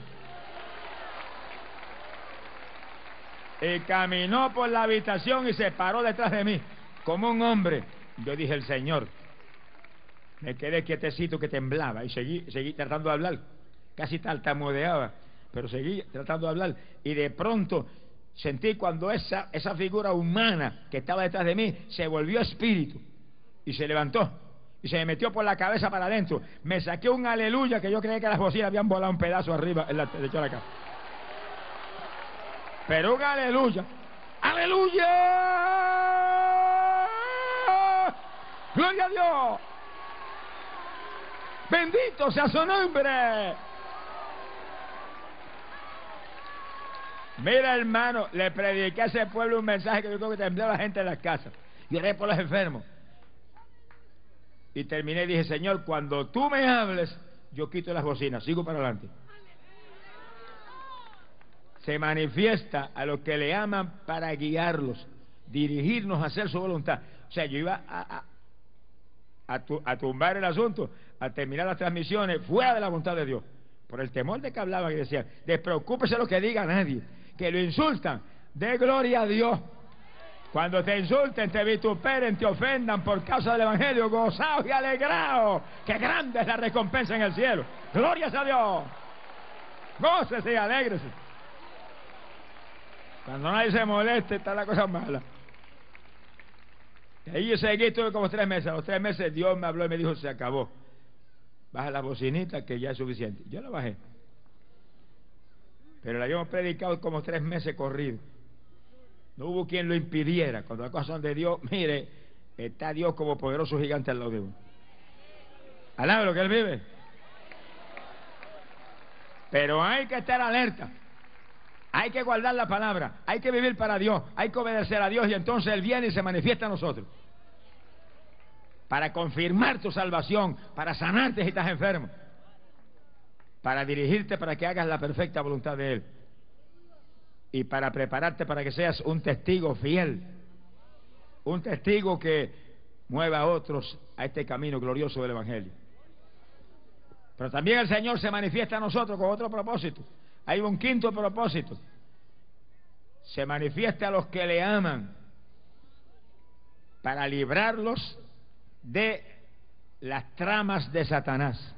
Y caminó por la habitación y se paró detrás de mí, como un hombre. Yo dije, el Señor. Me quedé quietecito que temblaba y seguí tratando de hablar. Casi tartamudeaba, pero seguí tratando de hablar. Y de pronto sentí cuando esa figura humana que estaba detrás de mí se volvió espíritu y se levantó y se me metió por la cabeza para adentro. Me saqué un aleluya que yo creía que las bocinas habían volado un pedazo arriba en el techo de la casa. Pero un aleluya, aleluya, gloria a Dios, bendito sea su nombre. Mira, hermano, le prediqué a ese pueblo un mensaje que yo creo que tembló a la gente en las casas. Y oré por los enfermos. Y terminé y dije, Señor, cuando tú me hables, yo quito las bocinas, sigo para adelante. Se manifiesta a los que le aman para guiarlos, dirigirnos a hacer su voluntad. O sea, yo iba a tumbar el asunto, a terminar las transmisiones fuera de la voluntad de Dios. Por el temor de que hablaban y decían, despreocúpese lo que diga nadie, que lo insultan, dé gloria a Dios. Cuando te insulten, te vituperen, te ofendan por causa del Evangelio, gozaos y alegraos, que grande es la recompensa en el cielo. Glorias a Dios. Gócese y alégrese. Cuando nadie se moleste, está la cosa mala. Y ahí yo seguí, tuve como 3 meses. A los 3 meses Dios me habló y me dijo, se acabó. Baja la bocinita que ya es suficiente. Yo la bajé. Pero la habíamos predicado como 3 meses corridos. No hubo quien lo impidiera. Cuando las cosas son de Dios, mire, está Dios como poderoso gigante al lado de uno. Alabe lo que Él vive. Pero hay que estar alerta. Hay que guardar la palabra. Hay que vivir para Dios. Hay que obedecer a Dios. Y entonces Él viene y se manifiesta a nosotros. Para confirmar tu salvación. Para sanarte si estás enfermo. Para dirigirte para que hagas la perfecta voluntad de Él. Y para prepararte para que seas un testigo fiel. Un testigo que mueva a otros a este camino glorioso del Evangelio. Pero también el Señor se manifiesta a nosotros con otro propósito. Hay un quinto propósito. Se manifiesta a los que le aman para librarlos de las tramas de Satanás.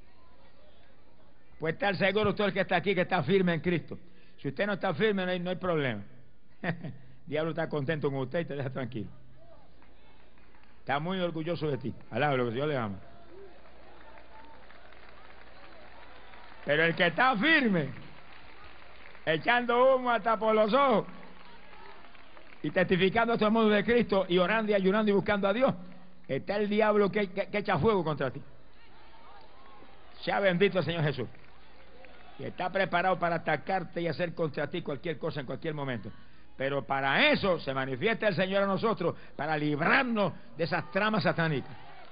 Pues estar seguro usted el que está aquí que está firme en Cristo. Si usted no está firme no hay problema. El diablo está contento con usted y te deja tranquilo. Está muy orgulloso de ti. Alaba lo que Dios le ama. Pero el que está firme, echando humo hasta por los ojos y testificando a todo el mundo de Cristo y orando y ayunando y buscando a Dios, está el diablo que echa fuego contra ti. Sea bendito el Señor Jesús. Y está preparado para atacarte y hacer contra ti cualquier cosa en cualquier momento. Pero para eso se manifiesta el Señor a nosotros, para librarnos de esas tramas satánicas.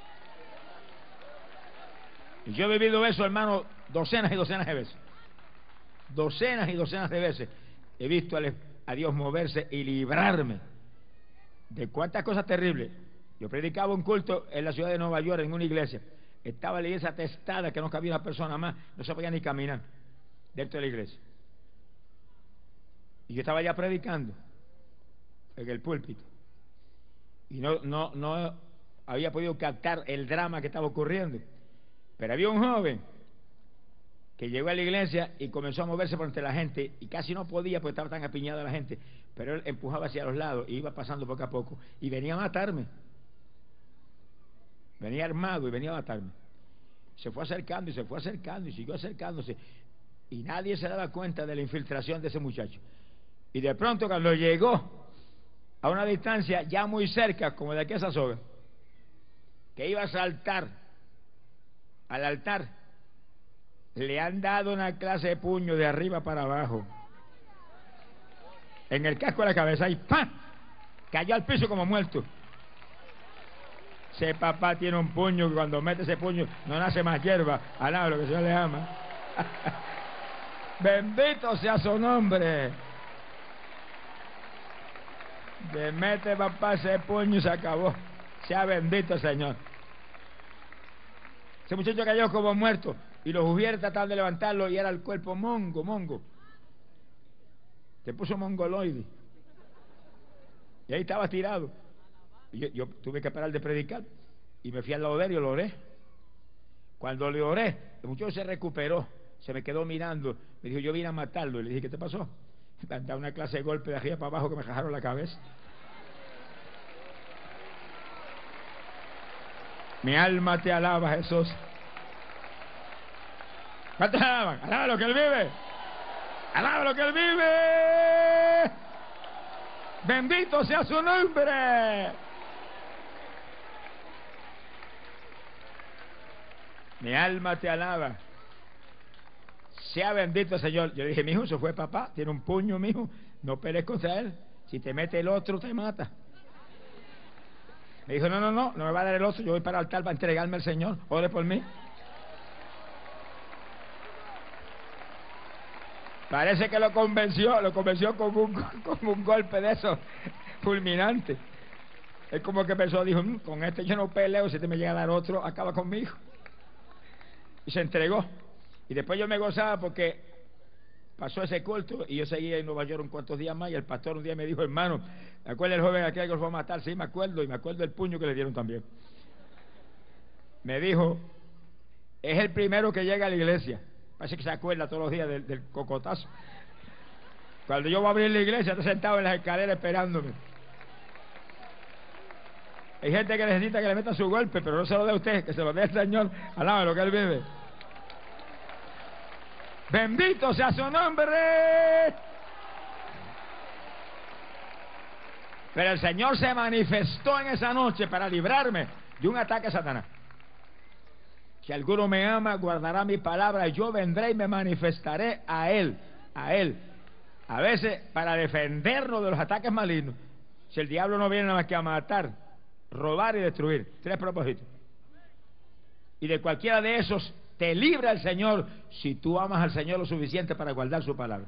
Y yo he vivido eso, hermano, docenas y docenas de veces. Docenas y docenas de veces he visto a Dios moverse y librarme de cuántas cosas terribles. Yo predicaba un culto en la ciudad de Nueva York, en una iglesia. Estaba la iglesia atestada, que no cabía una persona más, no se podía ni caminar dentro de la iglesia. Y yo estaba ya predicando en el púlpito. Y no había podido captar el drama que estaba ocurriendo. Pero había un joven que llegó a la iglesia y comenzó a moverse por entre la gente y casi no podía porque estaba tan apiñada la gente, pero él empujaba hacia los lados y iba pasando poco a poco y venía a matarme. Venía armado y venía a matarme. Se fue acercando y se fue acercando y siguió acercándose y nadie se daba cuenta de la infiltración de ese muchacho. Y de pronto cuando llegó a una distancia ya muy cerca, como de aquí a esa soga, que iba a saltar al altar, le han dado una clase de puño de arriba para abajo en el casco de la cabeza y ¡pam! Cayó al piso como muerto. Ese papá tiene un puño que cuando mete ese puño no nace más hierba. Alaba lo que el Señor le ama. Bendito sea su nombre. Le mete papá ese puño y se acabó. Sea bendito el Señor. Ese muchacho cayó como muerto y los hubieran tratado de levantarlo y era el cuerpo mongo. Se puso mongoloide. Y ahí estaba tirado. Y yo tuve que parar de predicar y me fui al lado de él y lo oré. Cuando le oré, el muchacho se recuperó, se me quedó mirando, me dijo, yo vine a matarlo. Y le dije, ¿qué te pasó? Me han dado una clase de golpe de arriba para abajo que me jajaron la cabeza. Mi alma te alaba, Jesús. ¿Cuántos alaban? Alaba lo que Él vive. Alaba lo que Él vive. Bendito sea su nombre. Mi alma te alaba. Sea bendito el Señor. Yo dije, mijo, eso fue papá. Tiene un puño, mijo. No pelees contra él. Si te mete el otro, te mata. Me dijo, no me va a dar el otro. Yo voy para el altar para entregarme al Señor. Ore por mí. Parece que lo convenció con un golpe de esos fulminante. Es como que pensó, dijo, con este yo no peleo, si te me llega a dar otro, acaba conmigo. Y se entregó. Y después yo me gozaba porque pasó ese culto y yo seguía en Nueva York un cuantos días más y el pastor un día me dijo, hermano, ¿me acuerdas el joven aquel que los fue a matar? Sí, me acuerdo, y me acuerdo del puño que le dieron también. Me dijo, es el primero que llega a la iglesia. Parece que se acuerda todos los días del cocotazo. Cuando yo voy a abrir la iglesia, está sentado en las escaleras esperándome. Hay gente que necesita que le meta su golpe, pero no se lo dé a usted, que se lo dé al Señor. Alaba lo que Él vive. Bendito sea su nombre. Pero el Señor se manifestó en esa noche para librarme de un ataque a Satanás. Si alguno me ama, guardará mi palabra, y yo vendré y me manifestaré a él. A él. A veces, para defendernos de los ataques malignos, si el diablo no viene nada más que a matar, robar y destruir, 3 propósitos. Y de cualquiera de esos te libra el Señor si tú amas al Señor lo suficiente para guardar su palabra.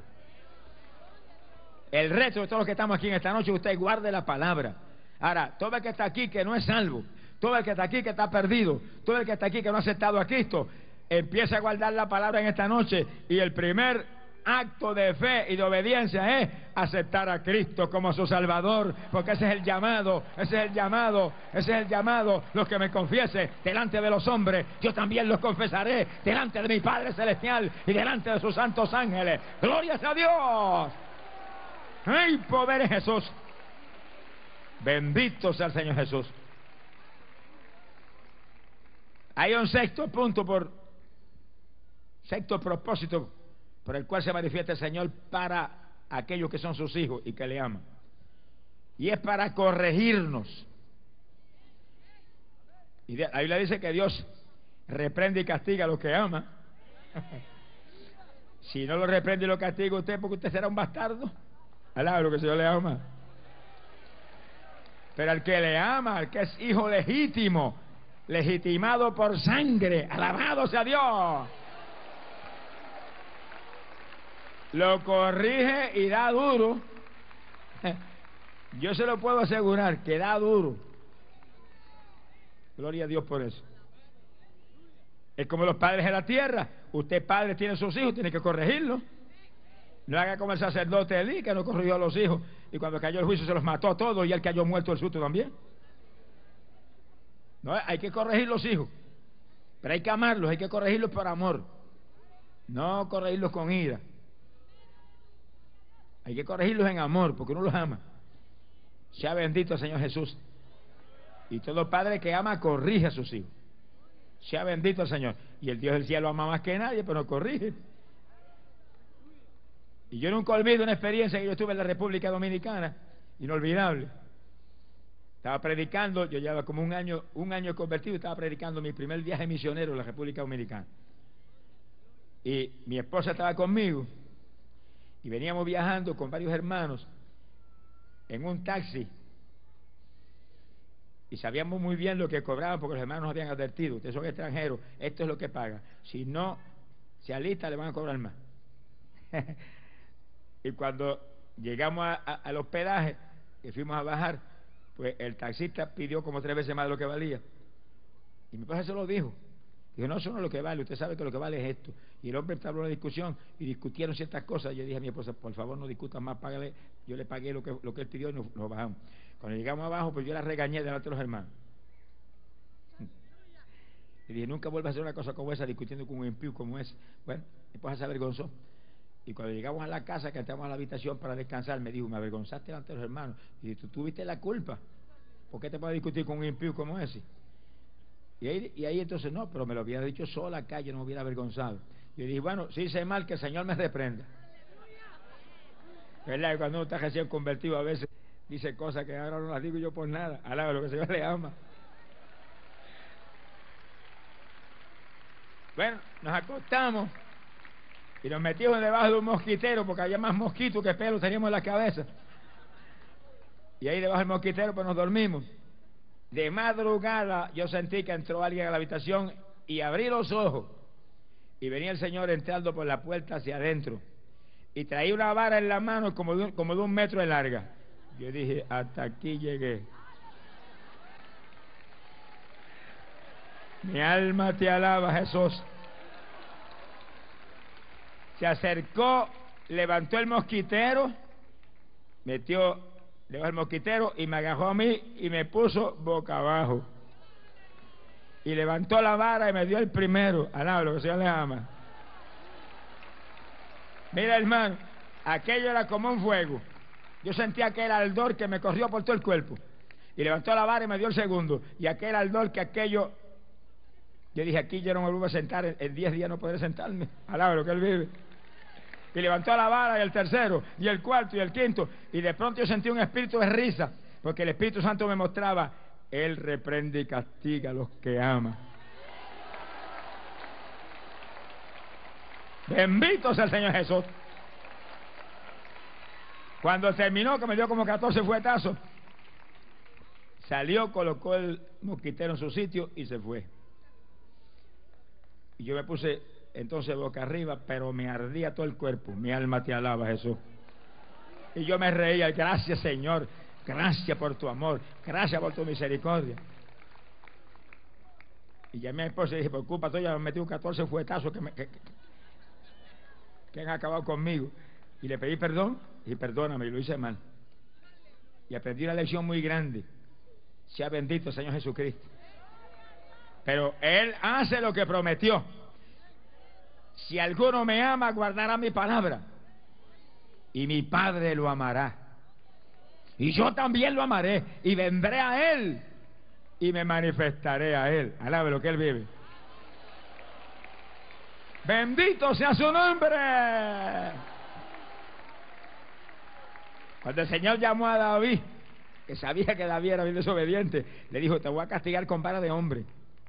El resto de todos los que estamos aquí en esta noche, usted guarde la palabra. Ahora, todo el que está aquí que no es salvo, todo el que está aquí que está perdido, todo el que está aquí que no ha aceptado a Cristo, empieza a guardar la palabra en esta noche, y el primer acto de fe y de obediencia es aceptar a Cristo como su Salvador, porque ese es el llamado, ese es el llamado, ese es el llamado. Los que me confiesen delante de los hombres, yo también los confesaré delante de mi Padre Celestial y delante de sus santos ángeles. ¡Glorias a Dios! ¡Ay, poder en Jesús! Bendito sea el Señor Jesús. Hay un sexto propósito por el cual se manifiesta el Señor para aquellos que son sus hijos y que le aman. Y es para corregirnos. Y la Biblia dice que Dios reprende y castiga a los que ama. Si no lo reprende y lo castiga usted, porque usted será un bastardo. Alaba lo que el Señor le ama. Pero al que le ama, al que es hijo legítimo, legitimado por sangre, alabado sea Dios, lo corrige y da duro. Yo se lo puedo asegurar que da duro. Gloria a Dios por eso. Es como los padres de la tierra. Usted, padre, tiene sus hijos, tiene que corregirlos. No haga como el sacerdote Elí, que no corrigió a los hijos, y cuando cayó el juicio se los mató a todos, y él cayó muerto del susto también. No, hay que corregir los hijos, pero hay que amarlos, hay que corregirlos por amor, no corregirlos con ira. Hay que corregirlos en amor, porque uno los ama. Sea bendito el Señor Jesús. Y todo padre que ama corrige a sus hijos. Sea bendito el Señor. Y el Dios del cielo ama más que nadie, pero corrige. Y yo nunca olvido una experiencia que yo tuve en la República Dominicana, inolvidable. Estaba predicando, yo llevaba como un año convertido, estaba predicando mi primer viaje misionero en la República Dominicana. Y mi esposa estaba conmigo, y veníamos viajando con varios hermanos en un taxi, y sabíamos muy bien lo que cobraban, porque los hermanos nos habían advertido: ustedes son extranjeros, esto es lo que pagan, si no se alista le van a cobrar más. Y cuando llegamos al hospedaje y fuimos a bajar, pues el taxista pidió como 3 veces más de lo que valía. Y mi esposa se lo dijo. Dijo: no, eso no es lo que vale, usted sabe que lo que vale es esto. Y el hombre entabló una discusión y discutieron ciertas cosas. Yo dije a mi esposa: por favor, no discutan más, págale. Yo le pagué lo que él pidió y nos bajamos. Cuando llegamos abajo, pues yo la regañé delante de los hermanos. Y dije: nunca vuelvas a hacer una cosa como esa, discutiendo con un impío como ese. Bueno, mi esposa se avergonzó. Y cuando llegamos a la casa, que entramos a la habitación para descansar, me dijo: me avergonzaste delante de los hermanos. Y dije: tú tuviste la culpa. ¿Por qué te puedes discutir con un impío como ese? Y ahí entonces: no, pero me lo hubiera dicho sola acá, yo no me hubiera avergonzado. Y yo dije: bueno, si hice mal, que el Señor me reprenda. ¿Verdad? Y cuando uno está recién convertido, a veces dice cosas que ahora no las digo yo por nada. Alaba lo que el Señor le ama. Bueno, nos acostamos y nos metimos debajo de un mosquitero, porque había más mosquitos que pelos teníamos en la cabeza. Y ahí debajo del mosquitero pues nos dormimos. De madrugada yo sentí que entró alguien a la habitación y abrí los ojos y venía el Señor entrando por la puerta hacia adentro y traía una vara en la mano como de 1 metro de larga. Yo dije: hasta aquí llegué. Mi alma te alaba, Jesús. Se acercó, levantó el mosquitero, metió debajo del mosquitero y me agarró a mí y me puso boca abajo. Y levantó la vara y me dio el primero. Alaba lo que el Señor le ama. Mira, hermano, aquello era como un fuego. Yo sentía aquel ardor que me corrió por todo el cuerpo. Y levantó la vara y me dio el segundo. Y aquel ardor que aquello... Yo dije: aquí yo no me vuelvo a sentar, en 10 días no podré sentarme. Alaba lo que Él vive. Y levantó la vara y el tercero, y el cuarto, y el quinto. Y de pronto yo sentí un espíritu de risa, porque el Espíritu Santo me mostraba: Él reprende y castiga a los que ama. Bendito sea el Señor Jesús. Cuando terminó, que me dio como 14 fuetazos, salió, colocó el mosquitero en su sitio y se fue. Y yo me puse entonces boca arriba, pero me ardía todo el cuerpo. Mi alma te alaba, Jesús. Y yo me reía. Gracias, Señor. Gracias por tu amor. Gracias por tu misericordia. Y llamé a mi esposa y dije, por culpa tuya me metí un 14 fuetazos que han acabado conmigo. Y le pedí perdón y perdóname, y lo hice mal. Y aprendí una lección muy grande. Sea bendito el Señor Jesucristo. Pero Él hace lo que prometió. Si alguno me ama, guardará mi palabra. Y mi Padre lo amará. Y yo también lo amaré. Y vendré a Él. Y me manifestaré a Él. Alabe lo que Él vive. Bendito sea su nombre. Cuando el Señor llamó a David, que sabía que David era bien desobediente, le dijo, te voy a castigar con vara de hombre.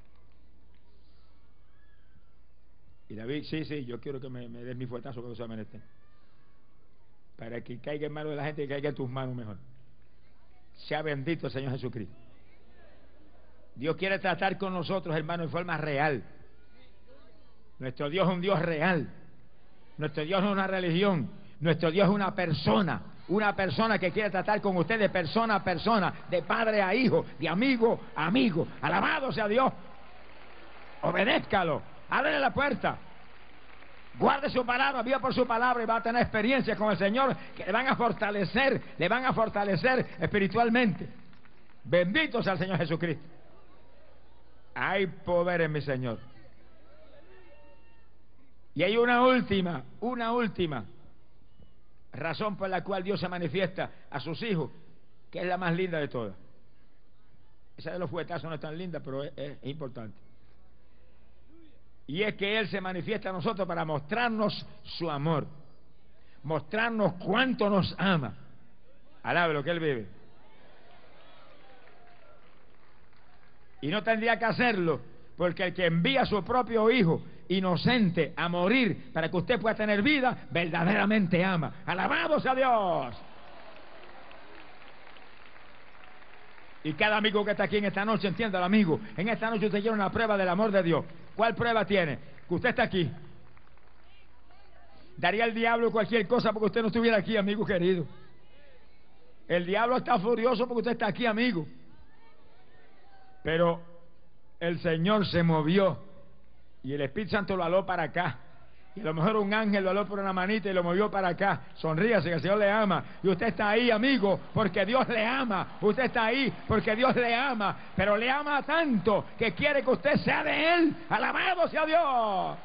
Y David, sí, yo quiero que me des mi fuetazo cuando sea menester, para que caiga en manos de la gente y caiga en tus manos mejor. Sea bendito el Señor Jesucristo. Dios quiere tratar con nosotros, hermanos, en forma real. Nuestro Dios es un Dios real. Nuestro Dios no es una religión. Nuestro Dios es una persona que quiere tratar con usted de persona a persona, de padre a hijo, de amigo a amigo. Alabado sea Dios. Obedézcalo. Ábrele la puerta. Guarde su palabra, viva por su palabra y va a tener experiencias con el Señor que le van a fortalecer espiritualmente. Bendito sea el Señor Jesucristo. Hay poder en mi Señor. Y hay una última razón por la cual Dios se manifiesta a sus hijos, que es la más linda de todas. Esa de los fuetazos no es tan linda, pero es importante. Y es que Él se manifiesta a nosotros para mostrarnos su amor, mostrarnos cuánto nos ama. Alabe lo que Él vive. Y no tendría que hacerlo, porque el que envía a su propio hijo inocente a morir para que usted pueda tener vida, verdaderamente ama. Alabado sea Dios. Y cada amigo que está aquí en esta noche, entiéndalo, amigo, en esta noche usted tiene una prueba del amor de Dios. ¿Cuál prueba tiene? Que usted está aquí. Daría el diablo cualquier cosa porque usted no estuviera aquí, amigo querido. El diablo está furioso porque usted está aquí, amigo. Pero el Señor se movió y el Espíritu Santo lo aló para acá. Y a lo mejor un ángel lo aló por una manita y lo movió para acá. Sonríase, que el Señor le ama. Y usted está ahí, amigo, porque Dios le ama. Usted está ahí porque Dios le ama. Pero le ama tanto que quiere que usted sea de Él. Alabado sea Dios.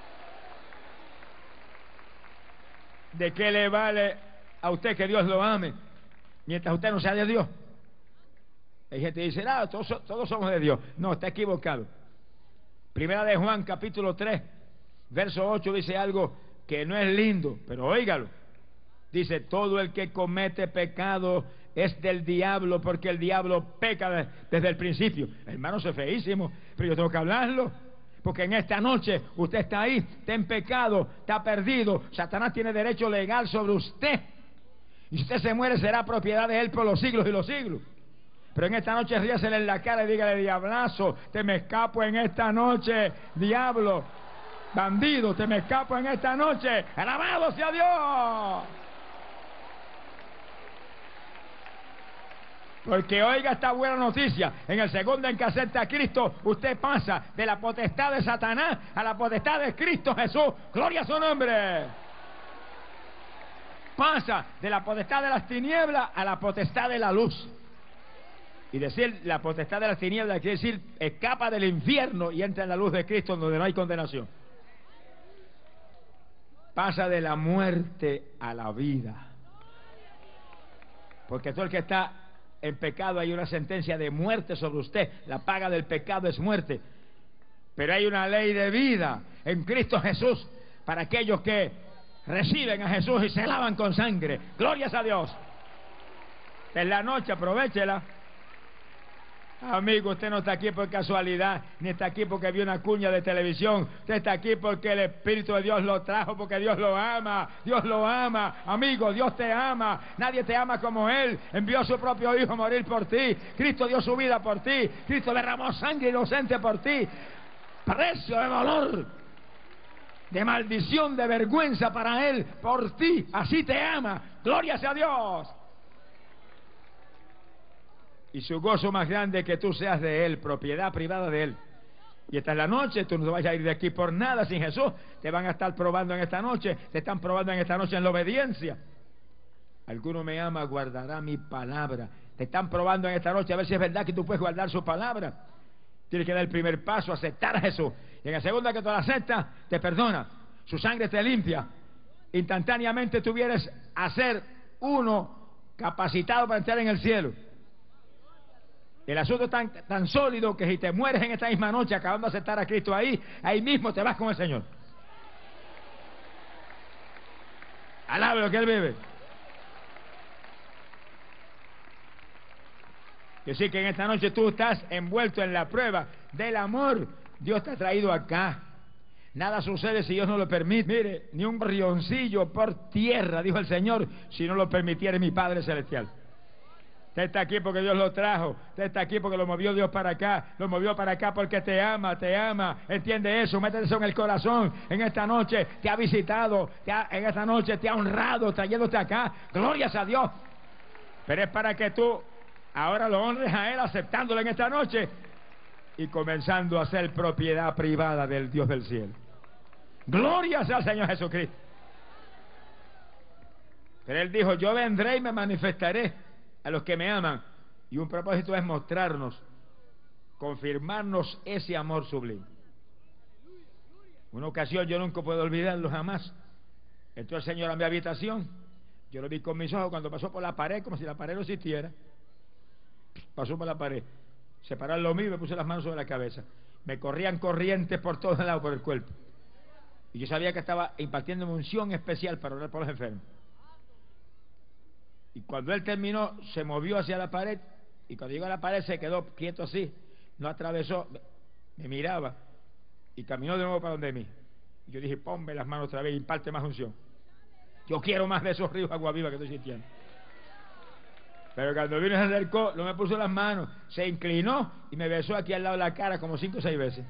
¿De qué le vale a usted que Dios lo ame mientras usted no sea de Dios? Hay gente que dice, no, todos somos de Dios. No, está equivocado. Primera de Juan, capítulo 3, verso 8, dice algo que no es lindo, pero óigalo. Dice, todo el que comete pecado es del diablo, porque el diablo peca desde el principio. Hermano, eso es feísimo, pero yo tengo que hablarlo. Porque en esta noche usted está ahí, está en pecado, está perdido. Satanás tiene derecho legal sobre usted. Y si usted se muere, será propiedad de él por los siglos y los siglos. Pero en esta noche ríasele en la cara y dígale, diablazo, te me escapo en esta noche, diablo, bandido, te me escapo en esta noche. ¡Alabado sea Dios! Porque oiga esta buena noticia, en el segundo en que acepta a Cristo, usted pasa de la potestad de Satanás a la potestad de Cristo Jesús. ¡Gloria a su nombre! Pasa de la potestad de las tinieblas a la potestad de la luz. Y decir la potestad de las tinieblas quiere decir escapa del infierno y entra en la luz de Cristo donde no hay condenación. Pasa de la muerte a la vida. Porque todo el que está en pecado hay una sentencia de muerte sobre usted. La paga del pecado es muerte. Pero hay una ley de vida en Cristo Jesús para aquellos que reciben a Jesús y se lavan con sangre. Glorias a Dios. En la noche aprovechela. Amigo, usted no está aquí por casualidad, ni está aquí porque vio una cuña de televisión. Usted está aquí porque el Espíritu de Dios lo trajo, porque Dios lo ama. Dios lo ama. Amigo, Dios te ama. Nadie te ama como Él. Envió a su propio Hijo a morir por ti. Cristo dio su vida por ti. Cristo derramó sangre inocente por ti. Precio de dolor, de maldición, de vergüenza para Él, por ti. Así te ama. Gloria sea a Dios. Y su gozo más grande es que tú seas de Él, propiedad privada de Él. Y esta es la noche, tú no te vas a ir de aquí por nada sin Jesús. Te van a estar probando en esta noche, te están probando en esta noche en la obediencia. Alguno me ama, guardará mi palabra. Te están probando en esta noche a ver si es verdad que tú puedes guardar su palabra. Tienes que dar el primer paso, aceptar a Jesús. Y en la segunda que tú la aceptas, te perdona. Su sangre te limpia. Instantáneamente tú vienes a ser uno capacitado para entrar en el cielo. El asunto es tan sólido que si te mueres en esta misma noche acabando de aceptar a Cristo ahí mismo te vas con el Señor. Alabe lo que Él vive. Yo sé que en esta noche tú estás envuelto en la prueba del amor. Dios te ha traído acá. Nada sucede si Dios no lo permite. Mire, ni un rioncillo por tierra, dijo el Señor, si no lo permitiera mi Padre Celestial. Usted está aquí porque Dios lo trajo. Usted está aquí porque lo movió Dios para acá. Lo movió para acá porque te ama, te ama. Entiende eso, métete eso en el corazón. En esta noche te ha visitado, en esta noche te ha honrado trayéndote acá. Glorias a Dios. Pero es para que tú ahora lo honres a Él aceptándolo en esta noche y comenzando a ser propiedad privada del Dios del cielo. Glorias al Señor Jesucristo. Pero Él dijo, yo vendré y me manifestaré a los que me aman, y un propósito es mostrarnos, confirmarnos ese amor sublime. Una ocasión yo nunca puedo olvidarlo jamás. Entró el Señor a mi habitación, yo lo vi con mis ojos cuando pasó por la pared, como si la pared no existiera. Pasó por la pared, se paró en lo mío y me puse las manos sobre la cabeza. Me corrían corrientes por todos lados por el cuerpo, y yo sabía que estaba impartiendo una unción especial para orar por los enfermos. Y cuando Él terminó, se movió hacia la pared, y cuando llegó a la pared se quedó quieto así, no atravesó, me miraba y caminó de nuevo para donde mí. Y yo dije, ponme las manos otra vez y imparte más unción. Yo quiero más de esos ríos de agua viva que estoy sintiendo. Pero cuando vino y se acercó, no me puso las manos, se inclinó y me besó aquí al lado de la cara como 5 o 6 veces.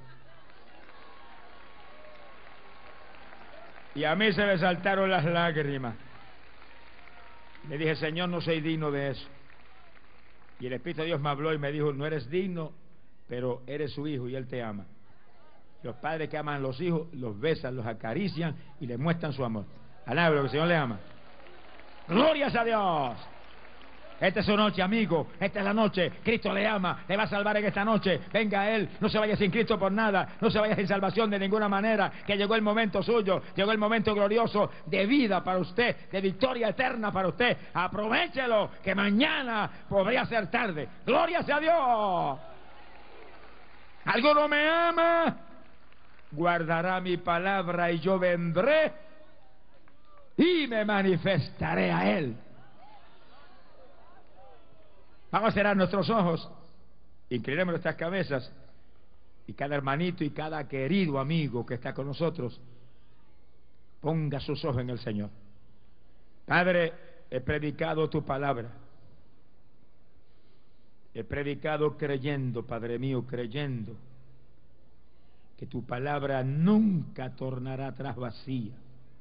Y a mí se me saltaron las lágrimas. Le dije, Señor, no soy digno de eso. Y el Espíritu de Dios me habló y me dijo, no eres digno, pero eres su hijo y Él te ama. Los padres que aman a los hijos los besan, los acarician y les muestran su amor. Alabe lo que el Señor le ama. ¡Glorias a Dios! Esta es su noche, amigo. Esta es la noche. Cristo le ama. Le va a salvar en esta noche. Venga a Él. No se vaya sin Cristo por nada. No se vaya sin salvación de ninguna manera. Que llegó el momento suyo. Llegó el momento glorioso de vida para usted. De victoria eterna para usted. Aprovéchelo. Que mañana podría ser tarde. ¡Gloria sea a Dios! ¿Alguno me ama? Guardará mi palabra y yo vendré y me manifestaré a Él. Vamos a cerrar nuestros ojos, inclinemos nuestras cabezas, y cada hermanito y cada querido amigo que está con nosotros ponga sus ojos en el Señor. Padre, he predicado tu palabra, he predicado creyendo, Padre mío, creyendo que tu palabra nunca tornará atrás vacía.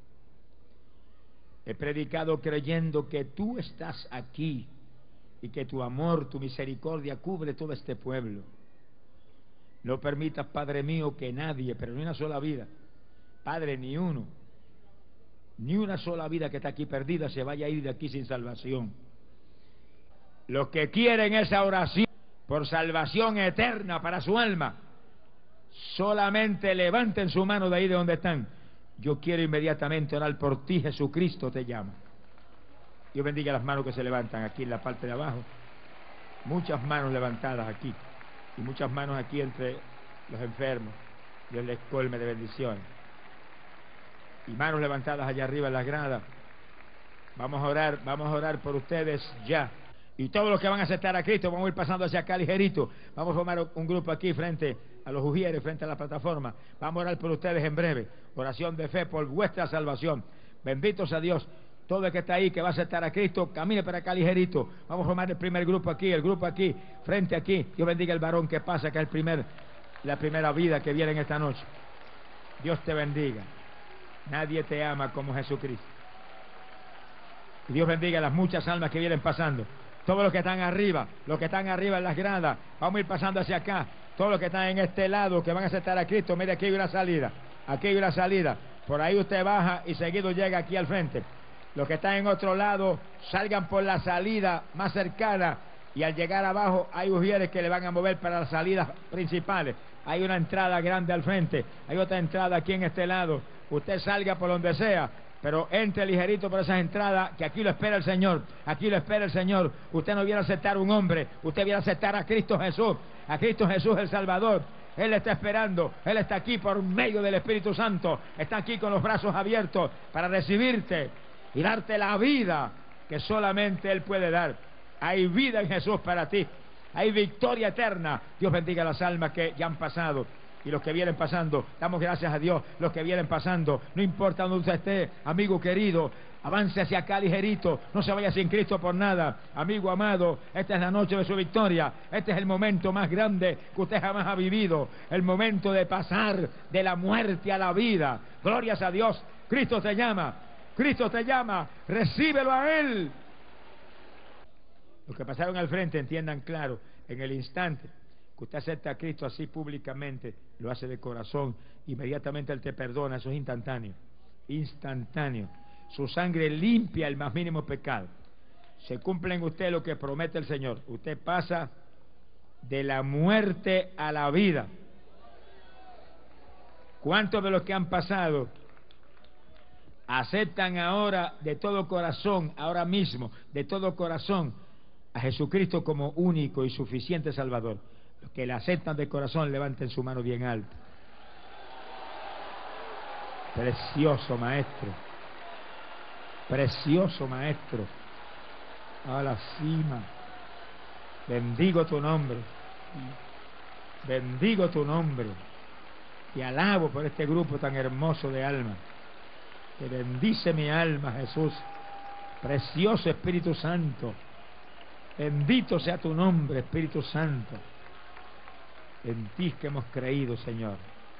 He predicado creyendo que tú estás aquí y que tu amor, tu misericordia cubre todo este pueblo. No permitas, Padre mío, que nadie, pero ni una sola vida, Padre, ni uno, ni una sola vida que está aquí perdida se vaya a ir de aquí sin salvación. Los que quieren esa oración por salvación eterna para su alma, solamente levanten su mano de ahí de donde están. Yo quiero inmediatamente orar por ti, Jesucristo te llama. Dios bendiga las manos que se levantan aquí en la parte de abajo. Muchas manos levantadas aquí. Y muchas manos aquí entre los enfermos. Dios les colme de bendiciones. Y manos levantadas allá arriba en las gradas. Vamos a orar por ustedes ya. Y todos los que van a aceptar a Cristo, vamos a ir pasando hacia acá ligerito. Vamos a formar un grupo aquí frente a los ujieres, frente a la plataforma. Vamos a orar por ustedes en breve. Oración de fe por vuestra salvación. Bendito sea Dios. Todo el que está ahí, que va a aceptar a Cristo, camine para acá ligerito. Vamos a formar el primer grupo aquí, el grupo aquí, frente aquí. Dios bendiga al varón que pasa, que es la primera vida que viene en esta noche. Dios te bendiga. Nadie te ama como Jesucristo. Y Dios bendiga a las muchas almas que vienen pasando. Todos los que están arriba en las gradas, vamos a ir pasando hacia acá. Todos los que están en este lado, que van a aceptar a Cristo, mire, aquí hay una salida. Aquí hay una salida. Por ahí usted baja y seguido llega aquí al frente. Los que están en otro lado, salgan por la salida más cercana. Y al llegar abajo, hay ujieres que le van a mover para las salidas principales. Hay una entrada grande al frente. Hay otra entrada aquí en este lado. Usted salga por donde sea, pero entre ligerito por esas entradas, que aquí lo espera el Señor. Aquí lo espera el Señor. Usted no viene a aceptar un hombre, usted viene a aceptar a Cristo Jesús. A Cristo Jesús el Salvador. Él está esperando, Él está aquí por medio del Espíritu Santo. Está aquí con los brazos abiertos para recibirte y darte la vida que solamente Él puede dar. Hay vida en Jesús para ti. Hay victoria eterna. Dios bendiga las almas que ya han pasado y los que vienen pasando. Damos gracias a Dios. Los que vienen pasando, no importa donde usted esté, amigo querido, avance hacia acá ligerito. No se vaya sin Cristo por nada. Amigo amado, esta es la noche de su victoria. Este es el momento más grande que usted jamás ha vivido. El momento de pasar de la muerte a la vida. Glorias a Dios. Cristo te llama. Cristo te llama. Recíbelo a Él. Los que pasaron al frente entiendan claro, en el instante que usted acepta a Cristo así públicamente, lo hace de corazón, inmediatamente Él te perdona. Eso es instantáneo. Instantáneo. Su sangre limpia el más mínimo pecado. Se cumple en usted lo que promete el Señor. Usted pasa de la muerte a la vida. ¿Cuántos de los que han pasado aceptan ahora de todo corazón, ahora mismo, de todo corazón, a Jesucristo como único y suficiente Salvador? Los que le aceptan de corazón, levanten su mano bien alta. Precioso Maestro. Precioso Maestro. A la cima. Bendigo tu nombre. Bendigo tu nombre. Te alabo por este grupo tan hermoso de almas. Te bendice mi alma, Jesús. Precioso Espíritu Santo. Bendito sea tu nombre, Espíritu Santo. En ti que hemos creído, Señor.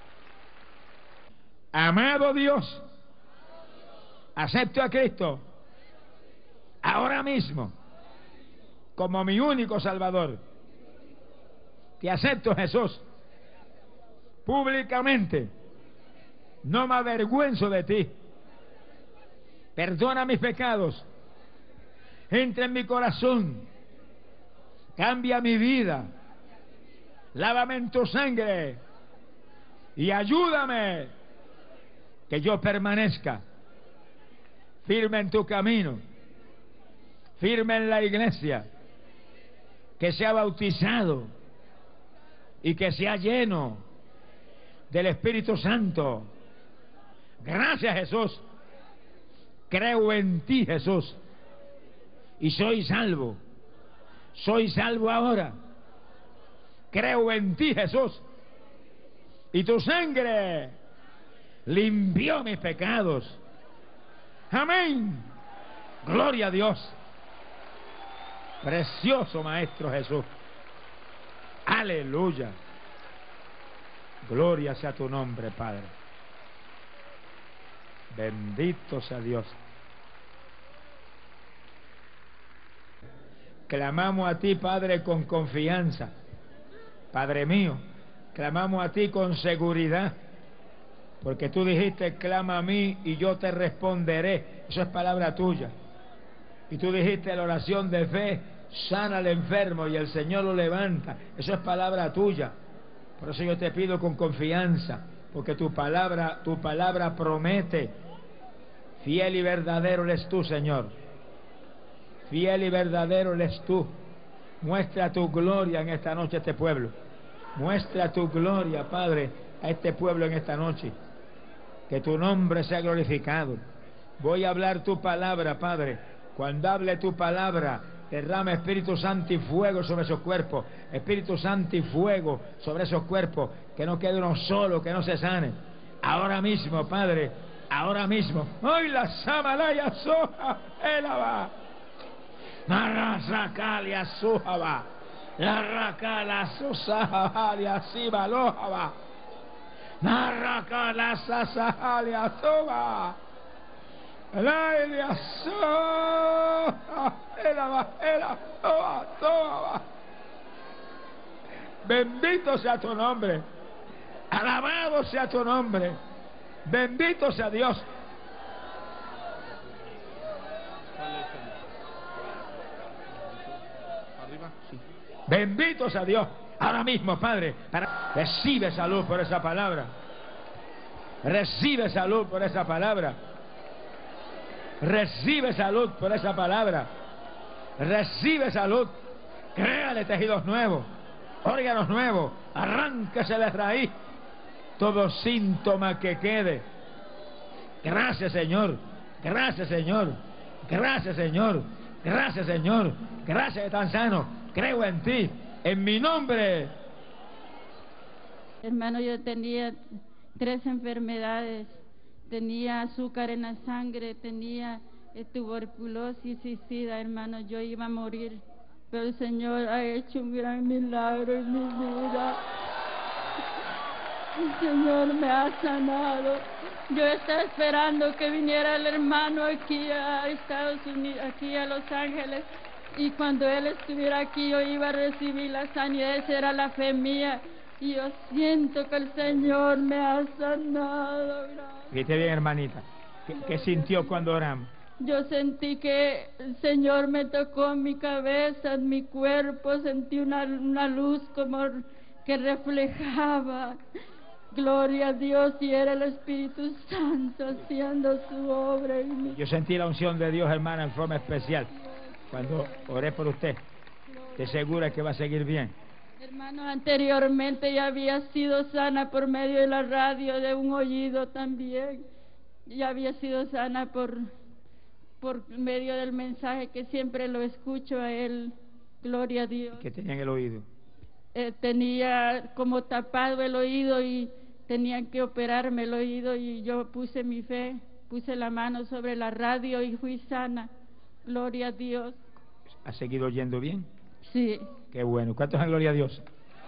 Amado Dios, acepto a Cristo ahora mismo como mi único Salvador. Te acepto, Jesús, públicamente. No me avergüenzo de ti. Perdona mis pecados. Entra en mi corazón. Cambia mi vida. Lávame en tu sangre. Y ayúdame que yo permanezca firme en tu camino, firme en la iglesia, que sea bautizado y que sea lleno del Espíritu Santo. Gracias, Jesús. Creo en ti, Jesús, y soy salvo. Soy salvo ahora. Creo en ti, Jesús, y tu sangre limpió mis pecados. Amén. Gloria a Dios. Precioso Maestro Jesús. Aleluya. Gloria sea tu nombre, Padre. Bendito sea Dios. Clamamos a ti, Padre, con confianza. Padre mío, clamamos a ti con seguridad, porque tú dijiste, clama a mí y yo te responderé. Eso es palabra tuya. Y tú dijiste, la oración de fe sana al enfermo y el Señor lo levanta. Eso es palabra tuya. Por eso yo te pido con confianza, porque tu palabra promete. Fiel y verdadero eres tú, Señor. Fiel y verdadero eres tú. Muestra tu gloria en esta noche a este pueblo. Muestra tu gloria, Padre, a este pueblo en esta noche. Que tu nombre sea glorificado. Voy a hablar tu palabra, Padre. Cuando hable tu palabra, Derrama Espíritu Santo y fuego sobre esos cuerpos. Espíritu Santo y fuego sobre esos cuerpos. Que no quede uno solo, que no se sane. Ahora mismo, Padre, ahora mismo. ¡Ay, la samalaya soja! ¡Elaba! ¡Marrasacalia sojaba! ¡La racala sosajalia sibalojaba! ¡Narracala sasajalia soba! ¡La ilia soja! ¡Elaba! ¡Elaba! ¡Soba! Bendito sea tu nombre. Alabado sea tu nombre. Bendito sea Dios. Bendito sea Dios. Ahora mismo, Padre, recibe salud por esa palabra. Recibe salud por esa palabra. Recibe salud por esa palabra. Recibe salud. Créale tejidos nuevos, órganos nuevos. Arránquese de raíz todo síntoma que quede. Gracias, Señor. Gracias, Señor. Gracias, Señor. Gracias, Señor. Gracias de tan sano. Creo en ti. En mi nombre. Hermano, yo tenía 3 enfermedades. Tenía azúcar en la sangre, tenía tuberculosis y sida, hermano. Yo iba a morir, pero el Señor ha hecho un gran milagro en mi vida. El Señor me ha sanado. Yo estaba esperando que viniera el hermano aquí a Estados Unidos, aquí a Los Ángeles, y cuando él estuviera aquí yo iba a recibir la sanidad. Esa era la fe mía, y yo siento que el Señor me ha sanado. Fíjate bien, hermanita. ¿Qué sintió cuando oramos? Yo sentí que el Señor me tocó en mi cabeza, en mi cuerpo, sentí una luz como que reflejaba. Gloria a Dios, y era el Espíritu Santo haciendo su obra en mí. Yo sentí la unción de Dios, hermana, en forma especial cuando oré por usted. ¿Te segura que va a seguir bien? Hermano, anteriormente ya había sido sana por medio de la radio, de un oído también. Ya había sido sana por medio del mensaje que siempre lo escucho a él. Gloria a Dios. ¿Qué tenía en el oído? Tenía como tapado el oído y tenían que operarme el oído, y yo puse mi fe, puse la mano sobre la radio y fui sana. Gloria a Dios. ¿Ha seguido oyendo bien? Sí. Qué bueno. ¿Cuántos en gloria a Dios?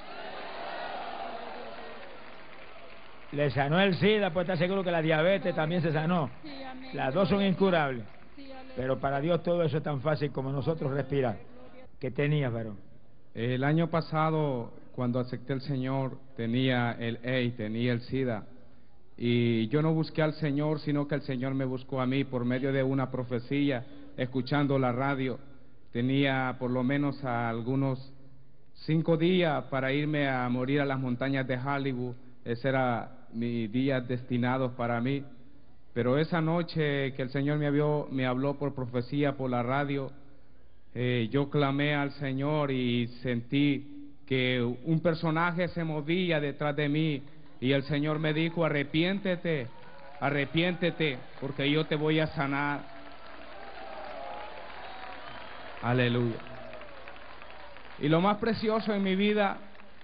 Le sanó el SIDA, pues está seguro que la diabetes también se sanó. Sí, amén. Las dos son incurables. Sí, pero para Dios todo eso es tan fácil como nosotros respirar. ¿Qué tenías, varón? El año pasado, cuando acepté al Señor, tenía el AIDS, tenía el SIDA. Y yo no busqué al Señor, sino que el Señor me buscó a mí por medio de una profecía, escuchando la radio. Tenía por lo menos algunos 5 días para irme a morir a las montañas de Hollywood. Ese era mis días destinados para mí. Pero esa noche que el Señor me habló por profecía por la radio, yo clamé al Señor y sentí que un personaje se movía detrás de mí, y el Señor me dijo: arrepiéntete, arrepiéntete, porque yo te voy a sanar. Aleluya. Y lo más precioso en mi vida,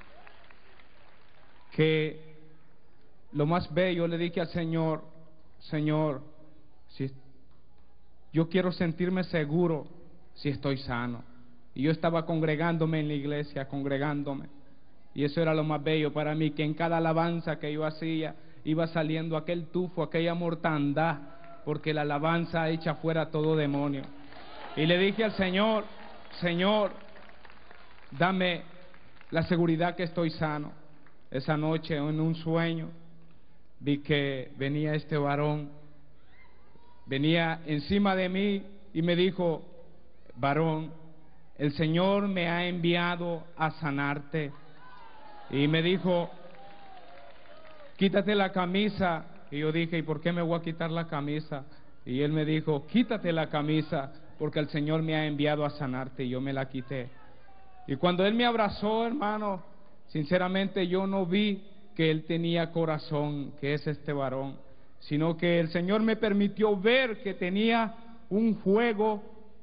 que lo más bello, le dije al Señor: Señor, si yo quiero sentirme seguro si estoy sano. Y yo estaba congregándome en la iglesia, congregándome, y eso era lo más bello para mí, que en cada alabanza que yo hacía iba saliendo aquel tufo, aquella mortandad, porque la alabanza echa fuera todo demonio. Y le dije al Señor: Señor, dame la seguridad que estoy sano. Esa noche, en un sueño, vi que venía este varón, venía encima de mí y me dijo: varón, el Señor me ha enviado a sanarte. Y me dijo: quítate la camisa. Y yo dije: ¿y por qué me voy a quitar la camisa? Y él me dijo: quítate la camisa, porque el Señor me ha enviado a sanarte. Y yo me la quité. Y cuando él me abrazó, hermano, sinceramente yo no vi que él tenía corazón, que es este varón, sino que el Señor me permitió ver que tenía un fuego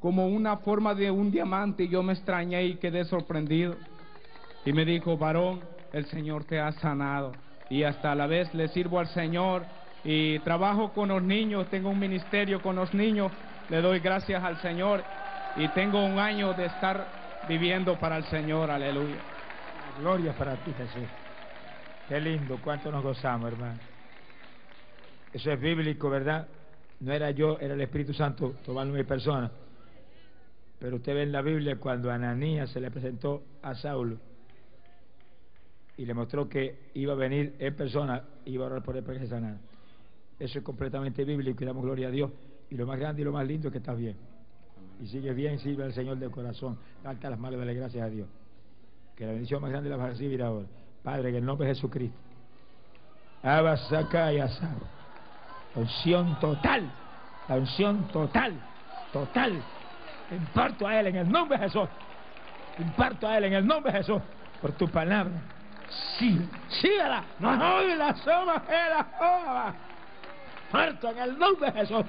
como una forma de un diamante, y yo me extrañé y quedé sorprendido. Y me dijo: varón, el Señor te ha sanado. Y hasta a la vez le sirvo al Señor y trabajo con los niños, tengo un ministerio con los niños, le doy gracias al Señor y tengo un año de estar viviendo para el Señor, aleluya. Gloria para ti, Jesús. Qué lindo, cuánto nos gozamos, hermano. Eso es bíblico, ¿verdad? No era yo, era el Espíritu Santo tomando mi persona. Pero usted ve en la Biblia cuando Ananías se le presentó a Saulo y le mostró que iba a venir en persona, iba a orar por él para que se sanara. Eso es completamente bíblico y damos gloria a Dios. Y lo más grande y lo más lindo es que estás bien. Y sigues bien, sirve al Señor de corazón. Levanta las manos y dale gracias a Dios. Que la bendición más grande la vas a recibir ahora. Padre, en el nombre de Jesucristo. Abasacá y asado. La unción total. La unción total. Total. Imparto a Él en el nombre de Jesús. Imparto a Él en el nombre de Jesús. Por tu palabra. Sí, sígala. No hoy la soma que la joda. Muerto en el nombre de Jesús.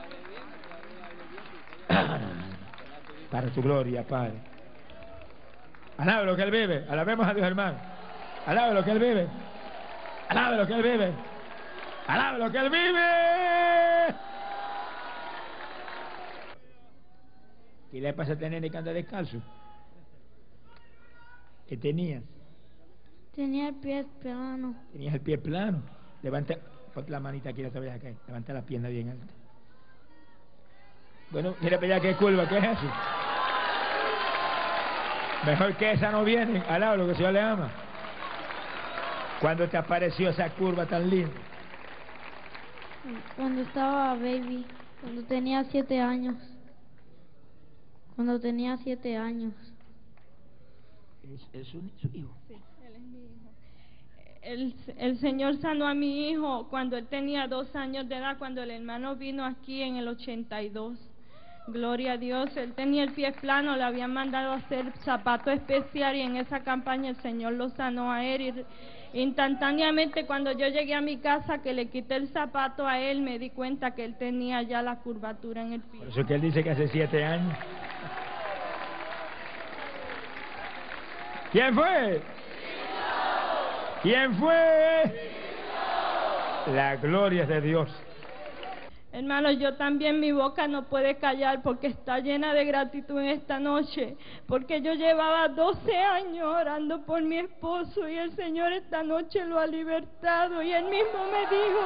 Para tu gloria, Padre. Alabe lo que Él vive. Alabemos a Dios, hermano. Alabe lo que Él vive. Alabe lo que Él vive. Alabe lo que Él vive. ¿Qué le pasa a tener que anda descalzo? ¿Qué tenías? Tenía el pie plano. Tenías el pie plano. Levanta, ponte la manita aquí, no te vayas a caer. Levanta la pierna bien alta. Bueno, mira para allá qué curva, ¿qué es eso? Mejor que esa no viene. Alaba lo que el Señor le ama. ¿Cuándo te apareció esa curva tan linda? Cuando estaba baby, cuando tenía 7 años. Cuando tenía 7 años. ¿Es su hijo? Sí, él es mi hijo. El Señor sanó a mi hijo cuando él tenía 2 años de edad, cuando el hermano vino aquí en el 82. Gloria a Dios, él tenía el pie plano, le habían mandado a hacer zapato especial y en esa campaña el Señor lo sanó a él. Y instantáneamente cuando yo llegué a mi casa que le quité el zapato a él, me di cuenta que él tenía ya la curvatura en el pie. Por eso es que él dice que hace 7 años. ¿Quién fue? ¿Quién fue? La gloria es de Dios. Hermano, yo también, mi boca no puede callar porque está llena de gratitud en esta noche, porque yo llevaba 12 años orando por mi esposo y el Señor esta noche lo ha libertado y él mismo me dijo: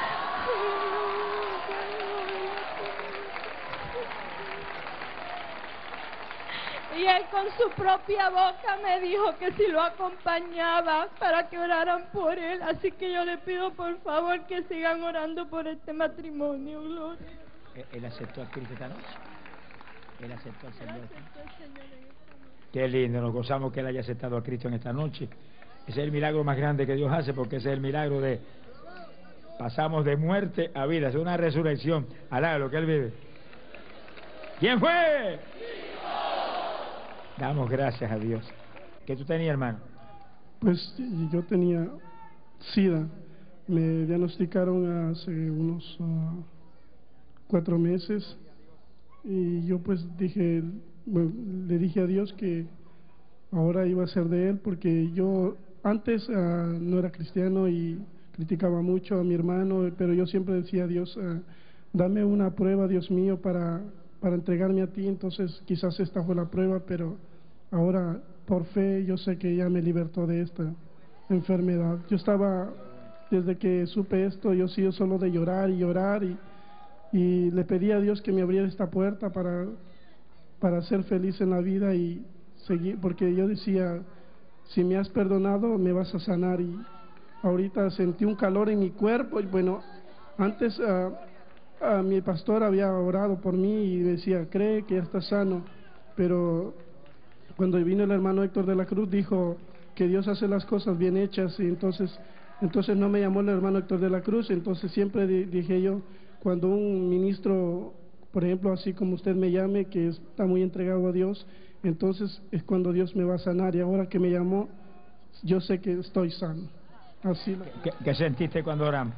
y él con su propia boca me dijo que si lo acompañaba para que oraran por él. Así que yo le pido por favor que sigan orando por este matrimonio. Gloria. Él aceptó a Cristo esta noche. Él aceptó al Señor. Qué lindo, nos gozamos que él haya aceptado a Cristo en esta noche. Ese es el milagro más grande que Dios hace, porque ese es el milagro de pasamos de muerte a vida. Es una resurrección. Alá, lo que él vive. ¿Quién fue? Damos gracias a Dios. ¿Qué tú tenías, hermano? Pues yo tenía SIDA. Me diagnosticaron hace unos 4 meses y yo pues dije, bueno, le dije a Dios que ahora iba a ser de Él, porque yo antes no era cristiano y criticaba mucho a mi hermano, pero yo siempre decía a Dios, dame una prueba, Dios mío, para entregarme a ti. Entonces quizás esta fue la prueba, pero ahora por fe yo sé que ya me libertó de esta enfermedad. Yo estaba, desde que supe esto, yo sigo solo de llorar y llorar y le pedí a Dios que me abriera esta puerta para ser feliz en la vida y seguir, porque yo decía, si me has perdonado me vas a sanar. Y ahorita sentí un calor en mi cuerpo y bueno, antes mi pastor había orado por mí y decía, cree que ya estás sano, pero cuando vino el hermano Héctor de la Cruz dijo que Dios hace las cosas bien hechas, y entonces no me llamó el hermano Héctor de la Cruz. Entonces siempre dije yo, cuando un ministro, por ejemplo, así como usted me llame, que está muy entregado a Dios, entonces es cuando Dios me va a sanar, y ahora que me llamó, yo sé que estoy sano. Así. ¿Qué sentiste cuando oramos?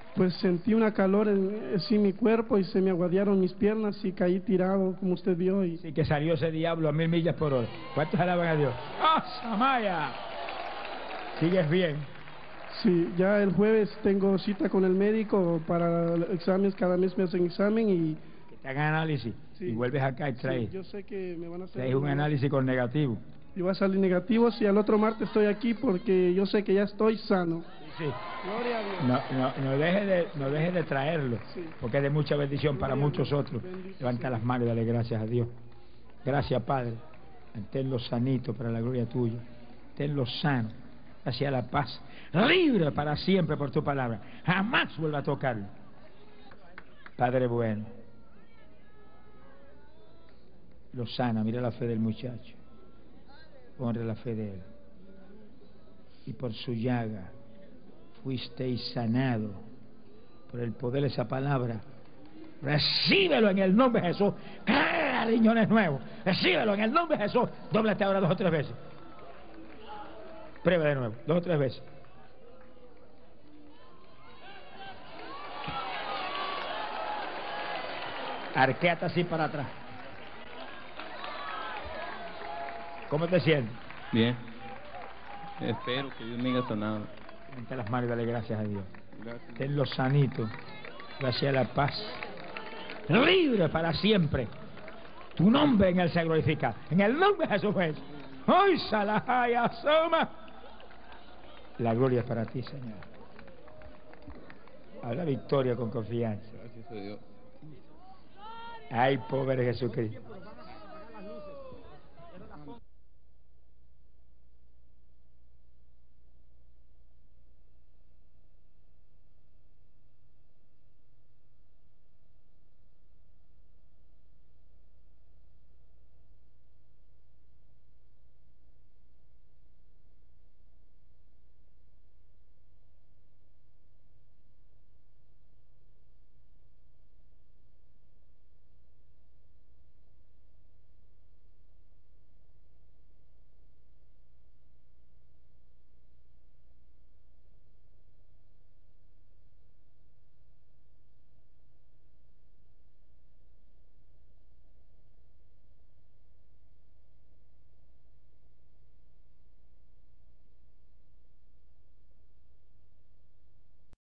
pues sentí una calor en mi cuerpo y se me aguadearon mis piernas y caí tirado, como usted vio. Y Sí, que salió ese diablo a 1000 millas por hora. ¿Cuántos alaban a Dios? ¡Ah, Samaya! ¿Sigues bien? sí, ya el jueves tengo cita con el médico para exámenes, cada mes me hacen examen y Que te hagan análisis. Sí. Y vuelves acá y sí, traes, yo sé que me van a hacer traes un análisis con negativo. y va a salir negativo. Si al otro martes estoy aquí porque yo sé que ya estoy sano. Sí. Gloria a Dios. No dejes de traerlo, Sí. porque es de mucha bendición para Gloria a muchos Dios. otros. Bendito Levanta sea. las manos y dale gracias a Dios. Gracias, Padre. Tenlo sanito para la gloria tuya. Tenlo sano hacia la paz. Libre para siempre por tu palabra. Jamás vuelva a tocarlo. Padre bueno. Lo sana. Mira la fe del muchacho. Honra la fe de él. Y por su llaga fuisteis sanado. Por el poder de esa palabra. Recíbelo en el nombre de Jesús. ¡Ah, riñones nuevos! Recíbelo en el nombre de Jesús. Dóblate ahora 2 o 3 veces. Prueba de nuevo, 2 o 3 veces. Arquéate así para atrás. ¿Cómo te sientes? Bien. Espero que Dios me haya sanado. Levanta las manos y dale gracias a Dios. Gracias. Tenlo sanito. Gracias a la paz. Libre para siempre. Tu nombre en él se glorifica. En el nombre de Jesús. ¡Ay, Salahaya Soma! La gloria es para ti, Señor. Habla victoria con confianza. Gracias a Dios. Ay, pobre Jesucristo.